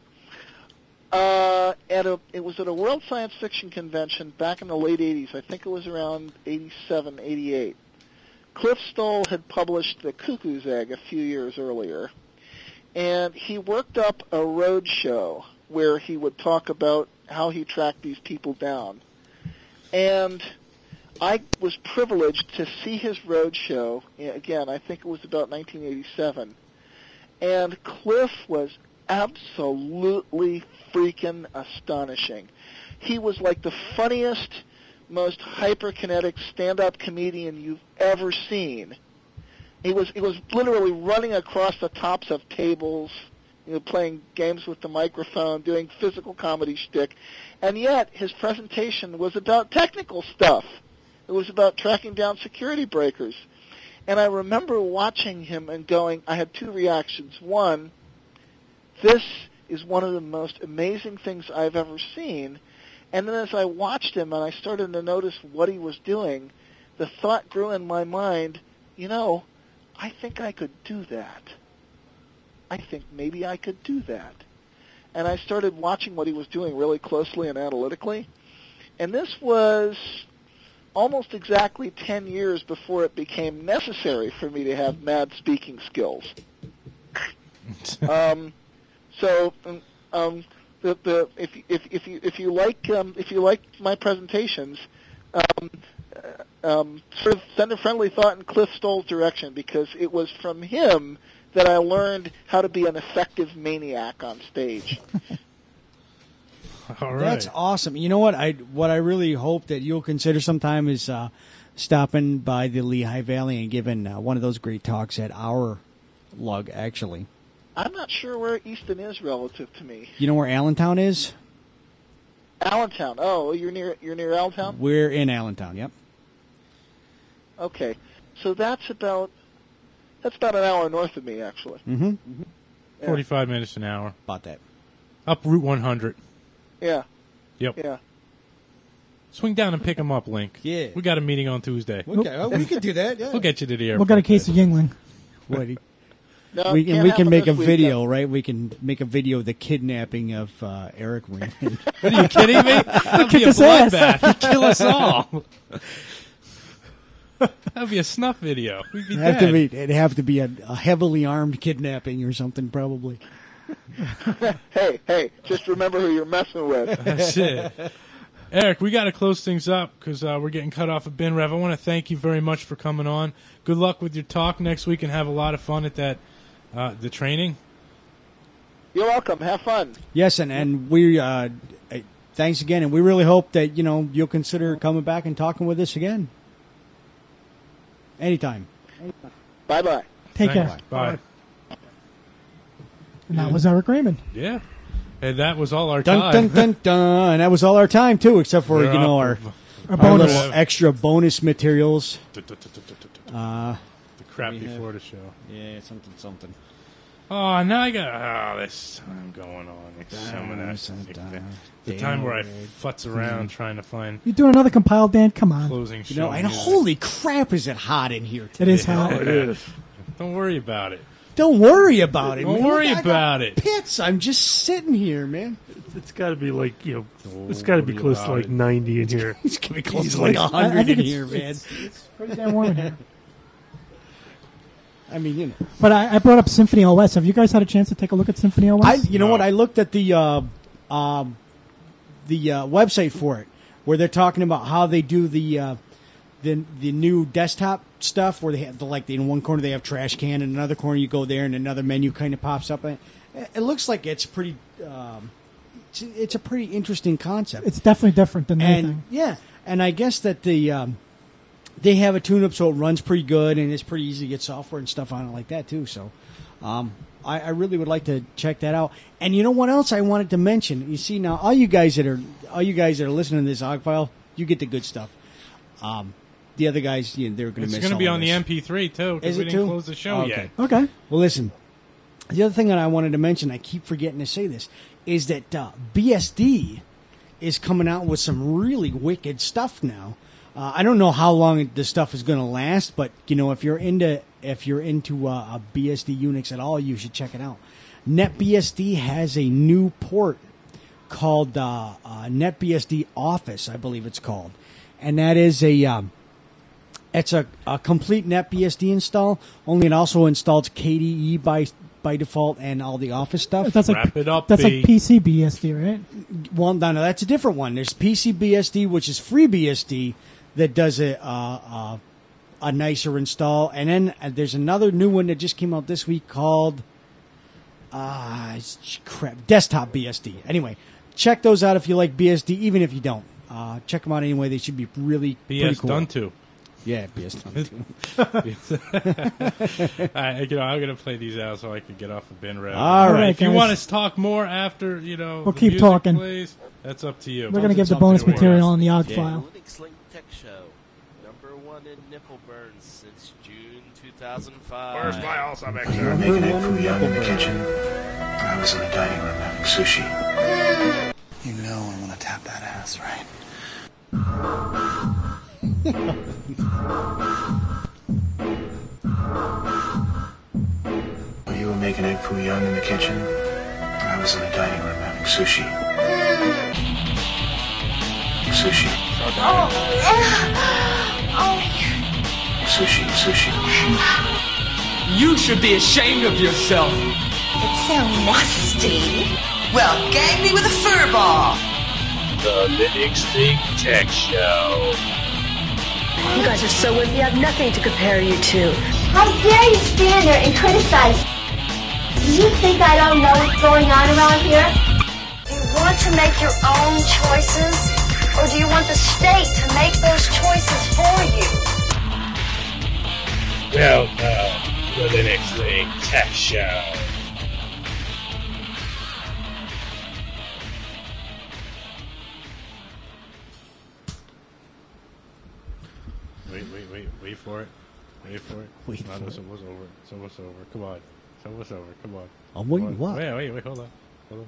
It was at a World Science Fiction Convention back in the late 80s. I think it was around 87, 88. Cliff Stoll had published The Cuckoo's Egg a few years earlier, and he worked up a road show where he would talk about how he tracked these people down. And I was privileged to see his road show. Again, I think it was about 1987. And Cliff was absolutely freaking astonishing. He was like the funniest, most hyperkinetic stand-up comedian you've ever seen. He was literally running across the tops of tables, playing games with the microphone, doing physical comedy shtick, and yet his presentation was about technical stuff. It was about tracking down security breakers. And I remember watching him and going, I had two reactions. One, this is one of the most amazing things I've ever seen. And then as I watched him and I started to notice what he was doing, the thought grew in my mind, I think I could do that. I think maybe I could do that. And I started watching what he was doing really closely and analytically. And this was almost exactly 10 years before it became necessary for me to have mad speaking skills. If you like my presentations, sort of send a friendly thought in Cliff Stoll's direction, because it was from him that I learned how to be an effective maniac on stage. All right. That's awesome. You know what? I really hope that you'll consider sometime is stopping by the Lehigh Valley and giving one of those great talks at our lug, actually. I'm not sure where Easton is relative to me. You know where Allentown is? Allentown. Oh, you're near Allentown? We're in Allentown, yep. Okay. So that's about an hour north of me, actually. Mm-hmm. 45 minutes an hour. About that. Up Route 100. Yeah. Yep. Yeah. Swing down and pick them up, Link. Yeah. We got a meeting on Tuesday. Okay, well, we could do that, yeah. We'll get you to the airport. We'll get a case of Yingling. No, we can't can happen make a this week, video, right? We can make a video of the kidnapping of Eric Raymond. What, are you kidding me? That'd be a his ass. bloodbath. He'd kill us all. That'd be a snuff video. We'd be dead. It'd have to be a heavily armed kidnapping or something, probably. Hey, just remember who you're messing with. That's it. Eric, we got to close things up because we're getting cut off at Bin Rev. I want to thank you very much for coming on. Good luck with your talk next week, and have a lot of fun at that the training. You're welcome. Have fun. Yes, and we thanks again, and we really hope that you'll consider coming back and talking with us again. Anytime. Bye-bye. Take Thanks. care. Bye. And that was Eric Raymond. Yeah. And that was all our Dun, time. dun, dun, dun. And that was all our time, too, except for, Yeah. our bonus. little extra bonus materials. The Uh, crap before the show. yeah, something. Oh, now I got this time going on. It's some of that. The time where I futz around trying to find You doing another compile, Dan? Come on. closing show. And music. holy crap, is it hot in here It today? is hot. It is. Don't worry about it. Don't worry about it. Don't man. worry Look, I got about it. Pits. I'm just sitting here, man. It's got to be like, it's got to be worry close to about like it. 90 in here. It's going to be close to like I 100 think in it's, here, man. it's pretty damn warm in here. I mean, But I brought up Symphony OS. Have you guys had a chance to take a look at Symphony OS? You know what? I looked at the website for it, where they're talking about how they do the new desktop stuff, where they have in one corner they have trash can, and another corner you go there, and another menu kind of pops up. And it looks like it's pretty. It's a pretty interesting concept. It's definitely different than and anything. yeah, and I guess that they have a tune-up so it runs pretty good, and it's pretty easy to get software and stuff on it like that too. So I really would like to check that out. And you know what else I wanted to mention? You see now, all you guys that are listening to this OGG file, you get the good stuff. The other guys, they're going to miss. It's going to be all on this. the MP3 too. Is Because we it didn't too? close the show Okay. yet. Okay. Well, listen. The other thing that I wanted to mention, I keep forgetting to say this, is that BSD is coming out with some really wicked stuff now. I don't know how long the stuff is going to last, but if you're into a BSD Unix at all, you should check it out. NetBSD has a new port called NetBSD Office, I believe it's called, and that is it's a complete NetBSD install. Only it also installs KDE by default and all the Office stuff. That's like Wrap it up, that's B. like PCBSD, right? Well, no, that's a different one. There's PCBSD, which is FreeBSD, that does a nicer install, and then there's another new one that just came out this week called Desktop BSD. Anyway, check those out if you like BSD, even if you don't. Check them out anyway. They should be really pretty BS cool. done too. Yeah, BS done too. I'm going to play these out so I can get off the bin route. All right, If you guys. want us to talk more after, We'll the keep music talking. plays, that's up to you. We're going to give the something bonus to work material on. on the OGG Yeah. file. Linux Link Tech Show, #1 in nipple burns since June 2005. We were making egg foo young in the kitchen. I was in the dining room having sushi. You know I'm gonna tap that ass, right? While you were making egg foo young in the kitchen, I was in the dining room having sushi. Sushi. Sushi. You should be ashamed of yourself. It's so nasty. Well, gang me with a fur ball. The Linux Link Tech Show. You guys are so wimpy, I have nothing to compare you to. How dare you stand there and criticize? Do you think I don't know what's going on around here? Do you want to make your own choices? Or do you want the state to make those choices for you? Welcome to the Linux Link Tech Show. Wait for it. Wait for it. Wait for it. It's almost over. It's almost over. Come on. It's almost over. Come on. I'm waiting. Come on. What? Wait. Hold on.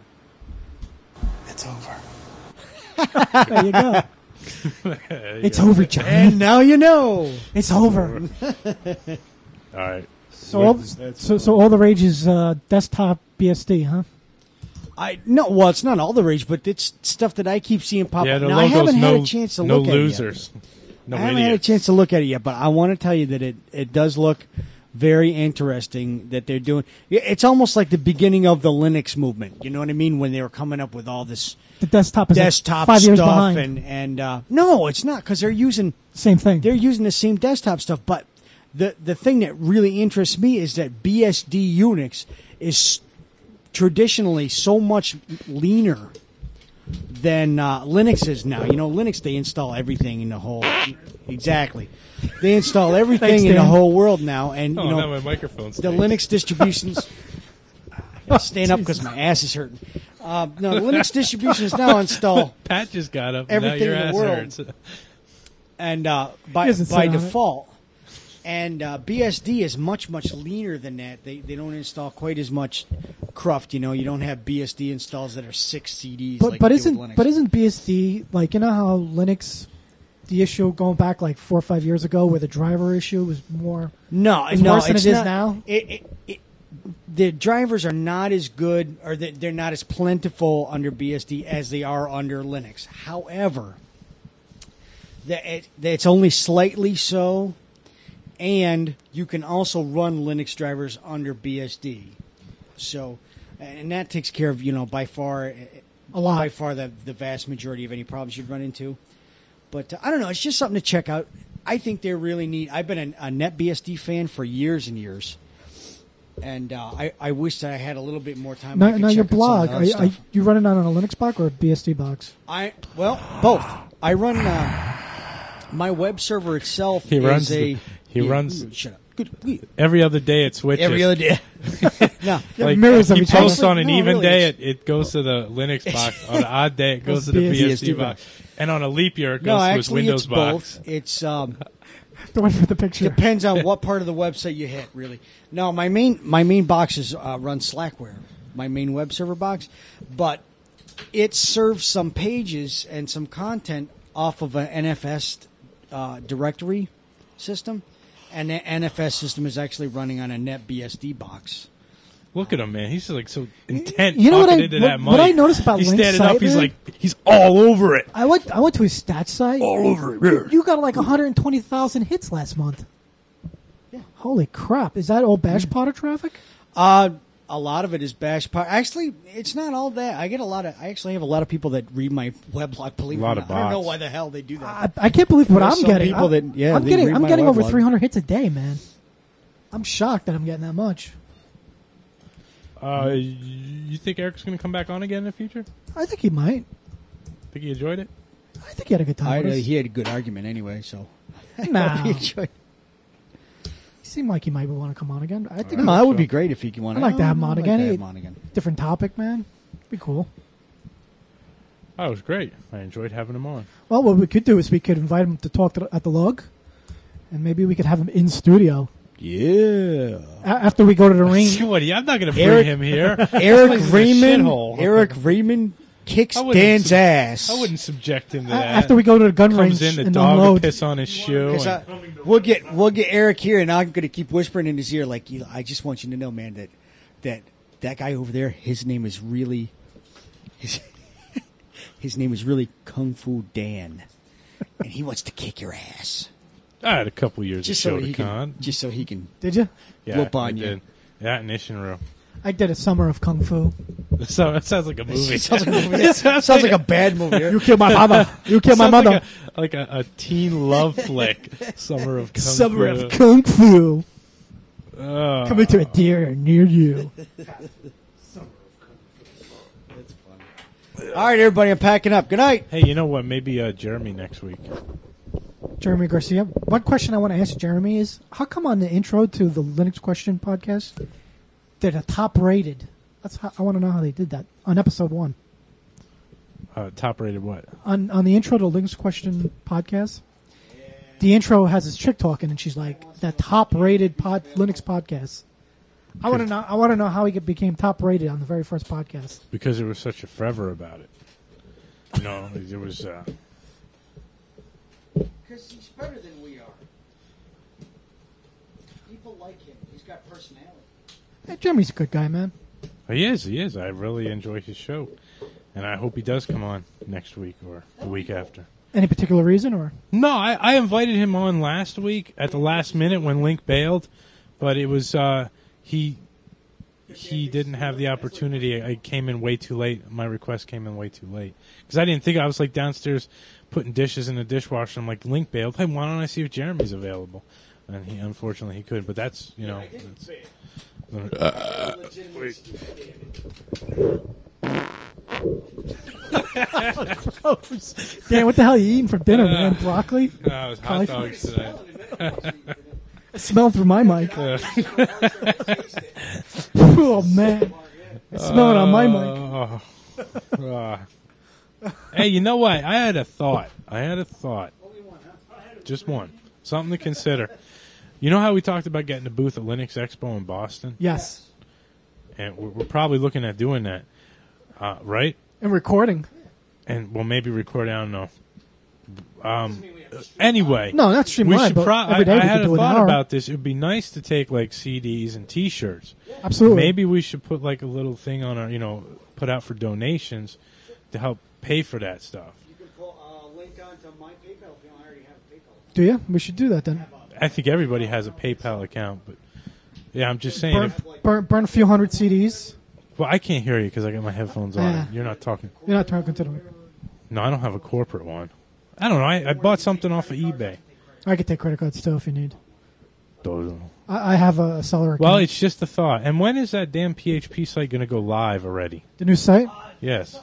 It's over. There you go. There you It's go. over, John. And now you know. It's over. All right. So all the rage is desktop BSD, huh? Well, it's not all the rage, but it's stuff that I keep seeing pop Yeah, up. the Now, I logo's haven't had no- a chance to no look at it yet. losers. No I haven't had a idiots. chance to look at it yet, but I want to tell you that it does look very interesting that they're doing. It's almost like the beginning of the Linux movement. You know what I mean? When they were coming up with all this The desktop is desktop like 5 years stuff, behind. and no, it's not, because they're using Same thing. They're using the same desktop stuff, but the thing that really interests me is that BSD Unix is traditionally so much leaner than Linux is now. You know, Linux, they install everything in the whole... Exactly. They install everything in the whole world now. And, you know, now my microphone's the Linux distributions... I stand up because my ass is hurting. No, Linux distributions now install... Pat just got up. Everything now your in the ass world. hurts. And by default... And BSD is much, much leaner than that. They don't install quite as much cruft. You know, you don't have BSD installs that are 6 CDs. But isn't BSD like, you know how Linux, the issue going back like 4 or 5 years ago, where the driver issue was more worse than it is now. The drivers are not as good, or they're not as plentiful under BSD as they are under Linux. However, it's only slightly so. And you can also run Linux drivers under BSD. So, and that takes care of, you know, by far the vast majority of any problems you'd run into. But I don't know, it's just something to check out. I think they're really neat. I've been a NetBSD fan for years and years. And I wish that I had a little bit more time. Now your blog, are you running on a Linux box or a BSD box? Well, both. I run my web server itself. He runs. Shut up. Every other day it switches. Every other day. No, like he posts on an even day, it goes to the Linux box. On an odd day, it goes to the BSD box. And on a leap year, it goes to his Windows box. Both. It's the one for the picture. Depends on what part of the website you hit, really. No, my main box is run Slackware, my main web server box, but it serves some pages and some content off of an NFS directory system. And the NFS system is actually running on a NetBSD box. Look at him, man. He's like so intent. You know what I noticed about he's Link's standing site, up. He's man? like he's all over it. I went to his stats site. All over it. You got like 120,000 hits last month. Yeah. Holy crap! Is that all Bash Potter traffic? A lot of it is Bash Potter. Actually, it's not all that. I actually have a lot of people that read my weblog. Believe it or not. I don't know why the hell they do that. I can't believe what I'm getting. I'm getting over 300 hits a day, man. I'm shocked that I'm getting that much. You think Eric's going to come back on again in the future? I think he might. Think he enjoyed it? I think he had a good time. He had a good argument anyway, so. Nah. Seemed like he might want to come on again. I think it would be great if he could. I'd like to have him on again. Different topic, man. Be cool. Oh, it was great. I enjoyed having him on. Well, what we could do is we could invite him to talk at the log, and maybe we could have him in studio. Yeah. After we go to the ring. I'm not going to bring him here. Eric Riemann kicks Dan's ass. I wouldn't subject him to that. After we go to the gun range in, the and dog unload. will piss on his shoe. We'll get Eric here, and I'm going to keep whispering in his ear, like, I just want you to know, man, that guy over there, his name is really Kung Fu Dan, and he wants to kick your ass. I had a couple years just of so he Shotokan. Just so he can. Did you? Yeah, whoop on you. Did. Yeah, in Ishinru. I did a summer of Kung Fu. So it sounds like a movie. Sounds like a movie. Sounds like a bad movie. You killed my mother. You killed my mother. Like a teen love flick. Summer of Kung Fu. Summer of Kung Fu. Coming to a theater near you. That's funny. All right, everybody, I'm packing up. Good night. Hey, you know what? Maybe Jeremy next week. Jeremy Garcia. One question I want to ask Jeremy is, how come on the intro to the Linux Question podcast, they're the top rated? I want to know how they did that on episode 1. Top rated what? On the intro to Linux Question podcast, the intro has this chick talking, and she's like, the top rated Linux podcast. I want to know how he became top rated on the very first podcast. Because there was such a fervor about it. You know, there was. Because he's better than we are. People like him. He's got personality. Hey, Jeremy's a good guy, man. He is. I really enjoy his show. And I hope he does come on next week or the week after. Any particular reason, or? No, I invited him on last week at the last minute when Link bailed. But it was, he didn't have the opportunity. I came in way too late. My request came in way too late. Because I didn't think, I was like downstairs putting dishes in the dishwasher. I'm like, Link bailed. Hey, why don't I see if Jeremy's available? And unfortunately he couldn't. But that's, Wait. Gross. Dan, what the hell are you eating for dinner, man? Broccoli? No, it was hot dogs today. It smelled through my mic. Oh, man. I smell it on my mic. Hey, you know what? I had a thought. Just one. Something to consider. You know how we talked about getting a booth at Linux Expo in Boston? Yes. And we're probably looking at doing that, right? And recording. And we'll maybe record, I don't know. Anyway. No, not stream we live, should but I every day we had could a do an thought hour. about this. It would be nice to take like CDs and T-shirts. Absolutely. Maybe we should put like a little thing on our, put out for donations to help pay for that stuff. You can pull a link onto my PayPal if you don't already have a PayPal. Do you? We should do that then. I think everybody has a PayPal account, but yeah, I'm just saying. Burn a few hundred CDs. Well, I can't hear you because I got my headphones on. Yeah. You're not talking. You're not talking to them. No, I don't have a corporate one. I don't know. I bought something off of eBay. I could take credit cards too if you need. Well, I have a seller account. it's just a thought. And when is that damn PHP site going to go live already? The new site? Yes.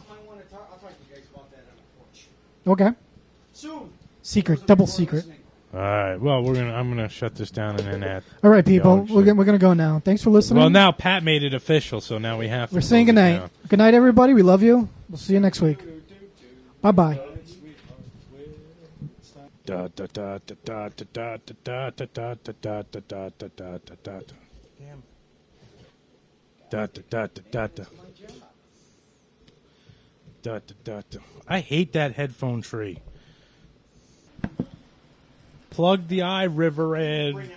Okay. Soon. Secret. Double secret. All right. Well, I'm gonna shut this down and then add. All right, people. We're gonna go now. Thanks for listening. Well, now Pat made it official, so now we have to. We're saying close it goodnight. down. Good night, everybody. We love you. We'll see you next week. Bye bye. Da da da da da da da da da da da da da da da da da. Damn. Da da da da da da. Da da da da. I hate that headphone tree. Plug the iRiver in.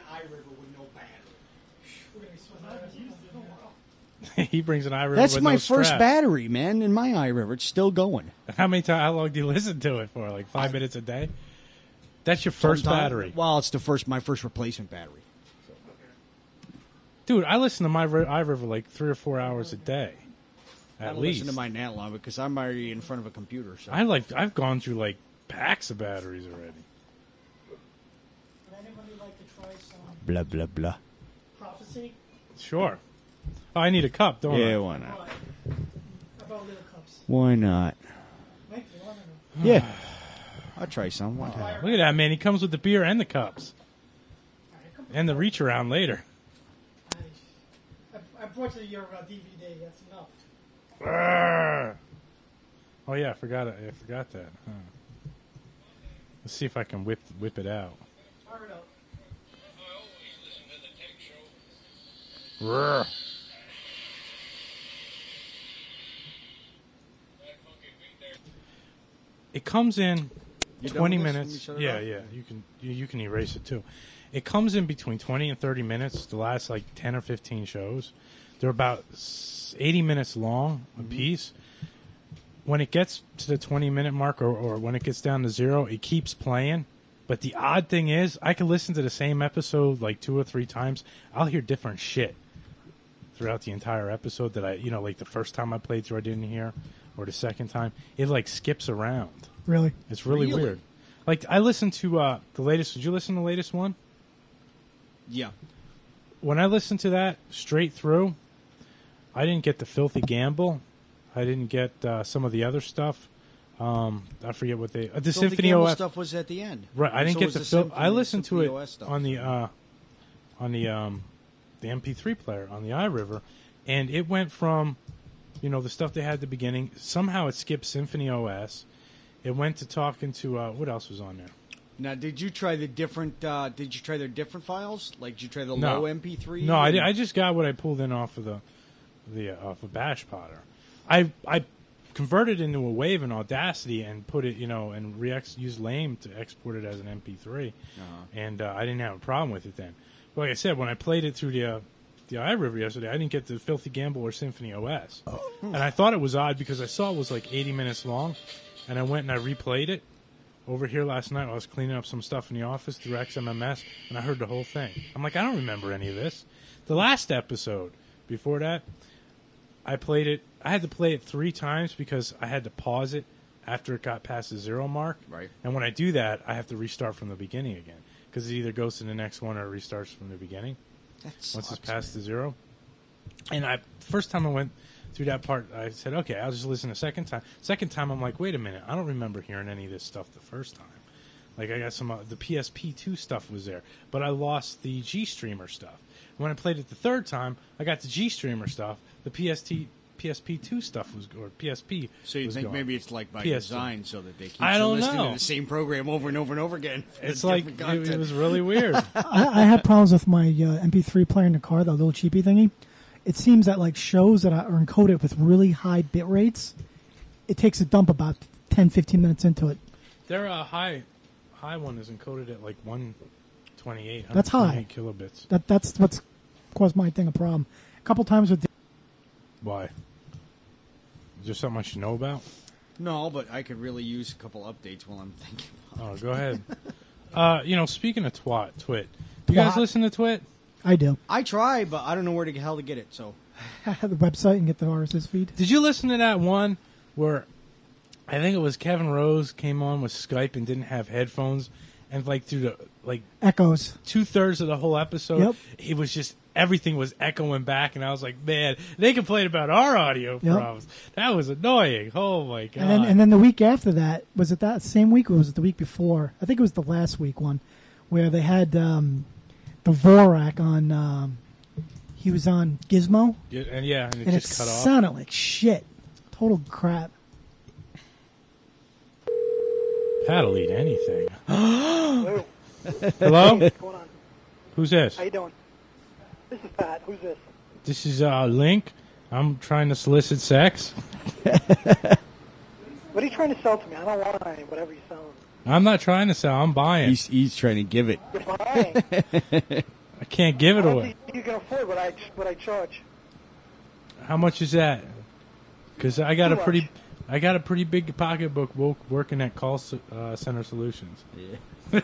He brings an iRiver. That's with my no first strap. battery, man, in my iRiver. It's still going. How long do you listen to it for? Like 5 minutes a day? That's your first Sometime- battery. Well, it's my first replacement battery. Dude, I listen to my iRiver like 3 or 4 hours a day. I At don't least. listen to mine that long because I'm already in front of a computer. So. I've gone through like packs of batteries already. Would anybody like to try some Blah blah blah. prophecy? Sure. Oh, I need a cup, don't I? Yeah, why not? How about little cups? Why not? Mike, you want to know? Yeah, I'll try some. Why not? Look at that, man. He comes with the beer and the cups. And the reach around later. Unfortunately, your DVD, that's enough. Arrgh. Oh, yeah, I forgot that. Huh. Let's see if I can whip it out. Fire it up. Rrr. It comes in You done 20 with this? minutes. Let me shut it Yeah, off? yeah. You can erase it too. It comes in between 20 and 30 minutes. The last like 10 or 15 shows, they're about 80 minutes long a piece. When it gets to the 20-minute mark, or when it gets down to 0, it keeps playing. But the odd thing is, I can listen to the same episode like 2 or 3 times. I'll hear different shit throughout the entire episode that like the first time I played through I didn't hear, or the second time. It like skips around. Really? It's really weird. Like I listened to the latest. Did you listen to the latest one? Yeah. When I listened to that straight through, I didn't get the Filthy Gamble. I didn't get some of the other stuff. I forget what they. The Filthy Symphony Gamble OS stuff was at the end. Right. I didn't So get was the the Phil. Symphony- I listened to Symphony it OS stuff. on the MP3 player on the iRiver, and it went from, the stuff they had at the beginning. Somehow it skipped Symphony OS. It went to talking to what else was on there? Now, did you try the different? Did you try their different files? Like, did you try the No. low MP3? No, I just got what I pulled in off of off of Bash Potter. I converted into a Wave in Audacity and put it, and used Lame to export it as an MP3, and I didn't have a problem with it then. But like I said, when I played it through the iRiver yesterday, I didn't get the Filthy Gamble or Symphony OS, and I thought it was odd because I saw it was like 80 minutes long, and I went and I replayed it over here last night. I was cleaning up some stuff in the office through XMMS, and I heard the whole thing. I'm like, I don't remember any of this. The last episode before that, I played it. I had to play it 3 times because I had to pause it after it got past the 0 mark. Right. And when I do that, I have to restart from the beginning again because it either goes to the next one or it restarts from the beginning. That once it's sucks, past the 0. And first time I went through that part, I said, okay, I'll just listen a second time. Second time, I'm like, wait a minute, I don't remember hearing any of this stuff the first time. Like, I got some, the PSP2 stuff was there, but I lost the G-Streamer stuff. When I played it the third time, I got the G-Streamer stuff, the PSP2 stuff was, or PSP. So you was think gone. maybe it's like by PSP. design so that they keep I don't listening know. to the same program over and over and over again. It's like, it was really weird. I had problems with my MP3 player in the car, the little cheapy thingy. It seems that like shows that are encoded with really high bit rates, it takes a dump about 10, 15 minutes into it. Their high one is encoded at like 128. That's high. 128 kilobits. That's what's caused my thing a problem. A couple times with Why? Is there something I should know about? No, but I could really use a couple updates while I'm thinking. Oh, go ahead. Speaking of Twit, you guys listen to Twit? I do. I try, but I don't know where the hell to get it. So, the website and get the RSS feed. Did you listen to that one where I think it was Kevin Rose came on with Skype and didn't have headphones, and like through the echoes 2/3 of the whole episode, it was just everything was echoing back, and I was like, man, they complained about our audio problems. That was annoying. Oh my god! And then the week after that, was it that same week or was it the week before? I think it was the last week one where they had the Vorak on. He was on Gizmo. Yeah, and it and just cut off. It sounded like shit. Total crap. Pat'll eat anything. Hello. Hello? What's going on? Who's this? How you doing? This is Pat. Who's this? This is Link. I'm trying to solicit sex. What are you trying to sell to me? I don't want any, whatever you're selling. I'm not trying to sell. I'm buying. He's trying to give it. You're buying. I can't give it I don't away. think you can afford what I charge. How much is that? Because I got Too a pretty, much. I got a pretty big pocketbook working at Call Center Solutions. Yeah.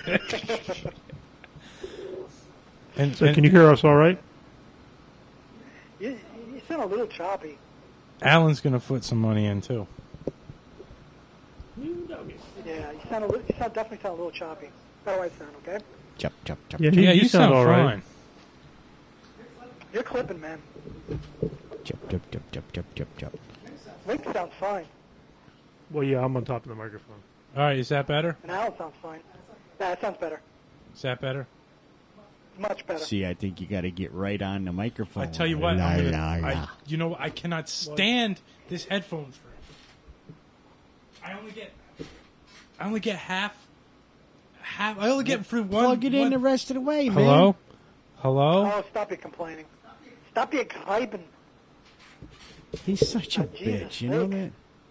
So can you hear us all right? You sound a little choppy. Alan's gonna put some money in too. Yeah, you definitely sound a little choppy. How do I sound? Okay. Chop, chop, chop. Yeah, you sound all right. fine. You're clipping, man. Chop, chop, chop, chop, chop, chop, chop. Link sounds fine. Well, yeah, I'm on top of the microphone. All right, is that better? And Alan sounds fine. Yeah, that sounds better. Is that better? Much better. See, I think you got to get right on the microphone. I tell you what, La. I cannot stand this headphones for. I only get half. I only get through one. Plug it in the rest of the way, man. Hello? Hello? Oh, stop your complaining. Stop your griping. He's such a Jesus bitch, you know sake. that?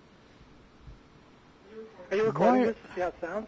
Are you recording Why- this to see how it sounds?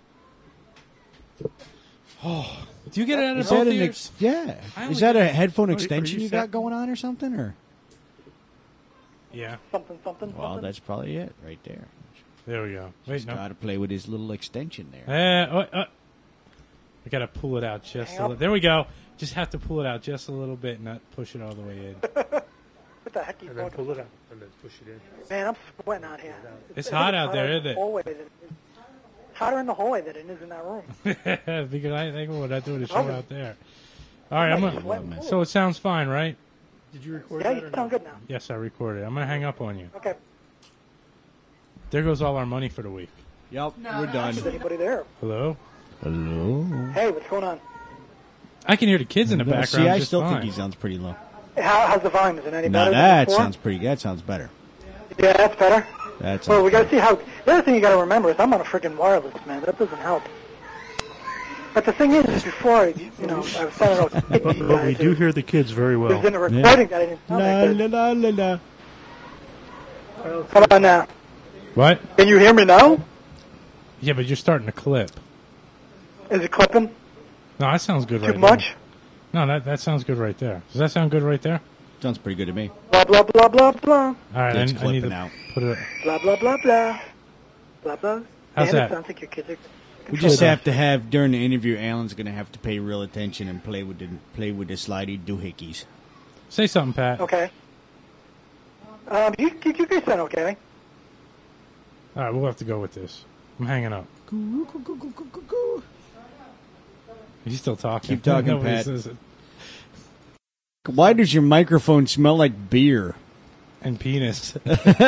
Oh, do you get it out of Is that both an ears? yeah? I Is only that a get- headphone Are extension you you got set? going on or something? Or Yeah. Something. well, that's probably it right there. There we go. Wait, Just no. got to play with his little extension there. I gotta pull it out just Hang a up. little. There we go. Just have to pull it out just a little bit, not push it all the way in. What the heck are you And then talking pull it out and then push it in. Man, I'm sweating out here. It's hot out there, isn't it? It's hotter in the hallway than it is in that room. Because I think we're not doing the show Okay. out there. All right, I'm gonna. So it sounds fine, right? Did you record Yeah, that you or sound no? good now. Yes, I recorded. I'm gonna hang up on you. Okay. There goes all our money for the week. Yep, we're done. Is anybody there? Hello. Hello. Hey, what's going on? I can hear the kids in the background. See, I just still fine. think he sounds pretty low. How's the volume? Is it any Now better that than before? sounds pretty. That sounds better. Yeah, that's better. That's Well, we got to see how. The other thing you got to remember is I'm on a freaking wireless, man. That doesn't help. But the thing is, before I was telling out But we do hear the kids very well. was in the recording that I didn't sound La like la this. la la la. Come on now. What? Can you hear me now? Yeah, but you're starting to clip. Is it clipping? No, that sounds good Too right much? there. No, that sounds good right there. Does that sound good right there? Sounds pretty good to me. Blah blah blah blah blah. All right, It's I need clipping to out. put it. Blah blah blah blah. Blah blah. How's Man, that? It sounds like your kids are. We just have to have during the interview. Alan's going to have to pay real attention and play with the slidey doohickeys. Say something, Pat. Okay. You guys sound okay. All right, we'll have to go with this. I'm hanging up. He's still talking. Keep talking, Nobody Pat. says it. Why does your microphone smell like beer? And penis.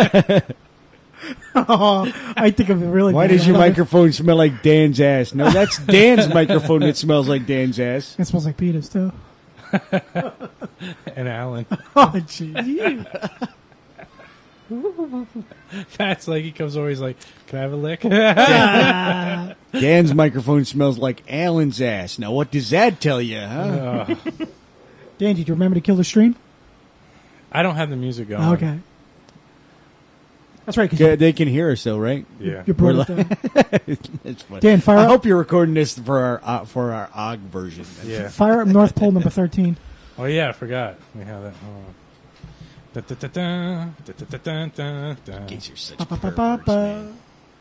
Oh, I think of it really. Why bad. does your I love it. microphone smell like Dan's ass? No, that's Dan's microphone that smells like Dan's ass. It smells like penis too. And Alan. Oh, jeez. That's like he comes over. He's like, "Can I have a lick?" Dan's microphone smells like Alan's ass. Now, what does that tell you, huh? Dan, did you remember to kill the stream? I don't have the music going. Okay. That's right. 'cause Yeah, they can hear us, though, right? Yeah. You brought it down. That's funny. Dan, fire I up. hope you're recording this for our OG version. Yeah. Fire up North Pole number 13. Oh yeah, I forgot. We have that. Hold on. Da-da-da-da, da-da-da-da-da. Kids are such Ba-ba-ba-ba. perverts, man.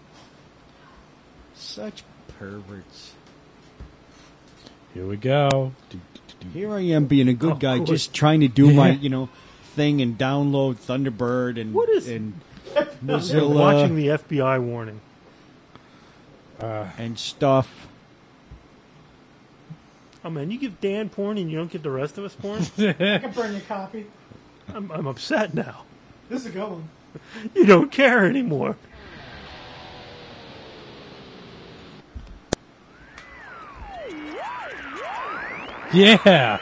Such perverts. Here we go. Here I am being a good Oh, guy, cool. just trying to do my, thing and download Thunderbird and and They're Mozilla watching the FBI warning. and stuff. Oh man, you give Dan porn and you don't give the rest of us porn? I can burn your copy. I'm upset now. This is a good one. You don't care anymore. Yeah.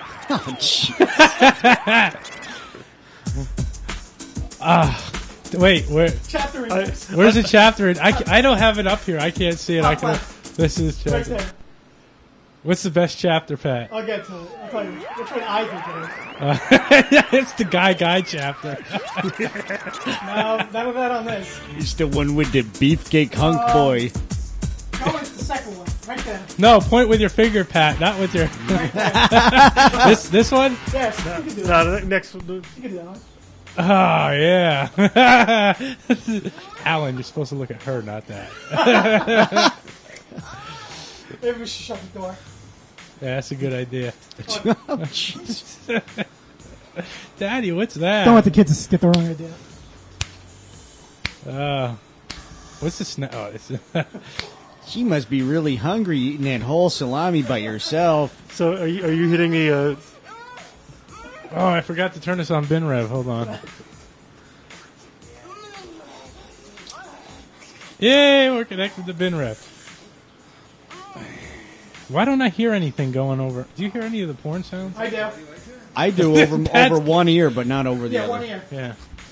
Wait, Chapter index. where's the chapter? I don't have it up here. I can't see it. I can. This is Right chapter. there. What's the best chapter, Pat? I'll get to it. I'll tell you which one I think it is. It's the guy chapter. No, none of that on this. He's the one with the beefcake hunk boy. Go with the second one. Right there. No, point with your finger, Pat, not with your. this one. Yes, you can do it. No, the next one. You can do that one. Oh yeah, Alan, you're supposed to look at her, not that. Maybe we should shut the door. Yeah, that's a good idea. Daddy, what's that? Don't let the kids get the wrong idea. What's this? Oh, it's She must be really hungry eating that whole salami by herself. So are you hitting the? Oh, I forgot to turn this on bin rev. Hold on. Yay, we're connected to bin rev. Why don't I hear anything going over? Do you hear any of the porn sounds? I do. I do over one ear, but not over the other. One ear. Yeah.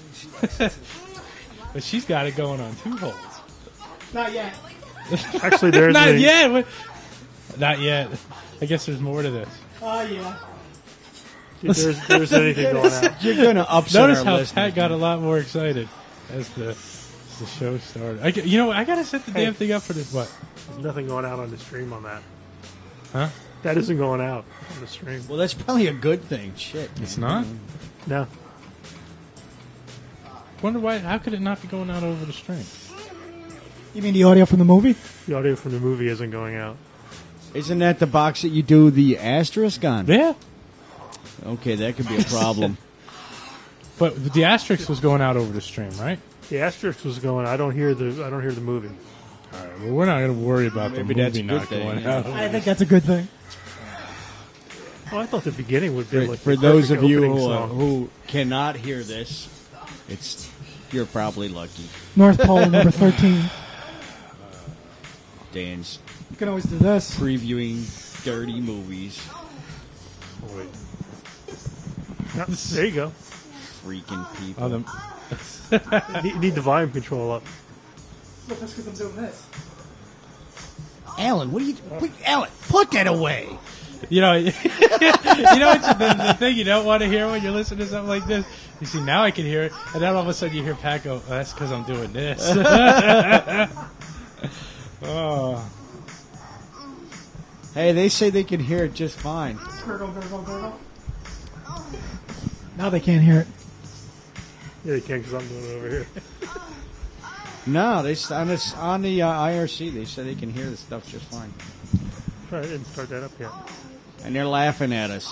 But she's got it going on two holes. Not yet. Actually, there's Not yet. Not yet. I guess there's more to this. Oh, yeah. There's anything going on. You're going to upset Notice our how listeners. Pat got a lot more excited as the show started. I got to set the damn thing up for this. What? There's nothing going out on the stream on that. Huh? That isn't going out on the stream. Well, that's probably a good thing. Shit. It's not? No. Wonder why. How could it not be going out over the stream? You mean the audio from the movie? The audio from the movie isn't going out. Isn't that the box that you do the asterisk on? Yeah. Okay, that could be a problem. But the asterisk was going out over the stream, right? The asterisk was going. I don't hear the movie. All right. Well, we're not going to worry about Maybe the that's movie a good not thing, going yeah. out. I think that's a good thing. Oh, I thought the beginning would be like For the those of perfect you opening song. who cannot hear this, you're probably lucky. North Pole number 13. Dan's You can always do this. previewing dirty movies. Yeah, there you go. Freaking people. Oh, the, Need the volume control up. Look, that's because I'm doing this. Alan, what are you? Alan, put that away. you know what's the thing you don't want to hear when you're listening to something like this? You see, now I can hear it, and then all of a sudden you hear Pat go, oh, that's because I'm doing this. Oh. Hey, they say they can hear it just fine. Gurgle, gurgle, gurgle. Now they can't hear it. Yeah, you can because I'm doing it over here. No, on the IRC, they say they can hear the stuff just fine. I didn't start that up yet. And they're laughing at us.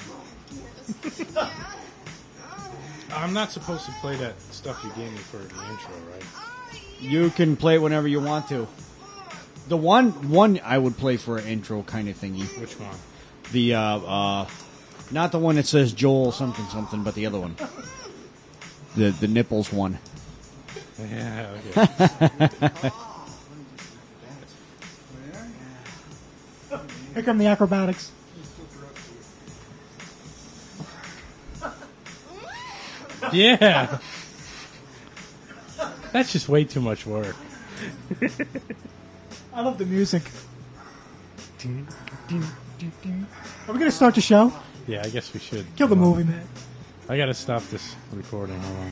I'm not supposed to play that stuff you gave me for the intro, right? You can play it whenever you want to. The one I would play for an intro kind of thingy. Which one? The Not the one that says Joel something something, but the other one. The nipples one. Yeah, okay. Here come the acrobatics. Yeah. That's just way too much work. I love the music. Are we going to start the show? Yeah, I guess we should. Kill the movie, man. I gotta stop this recording. Hold on.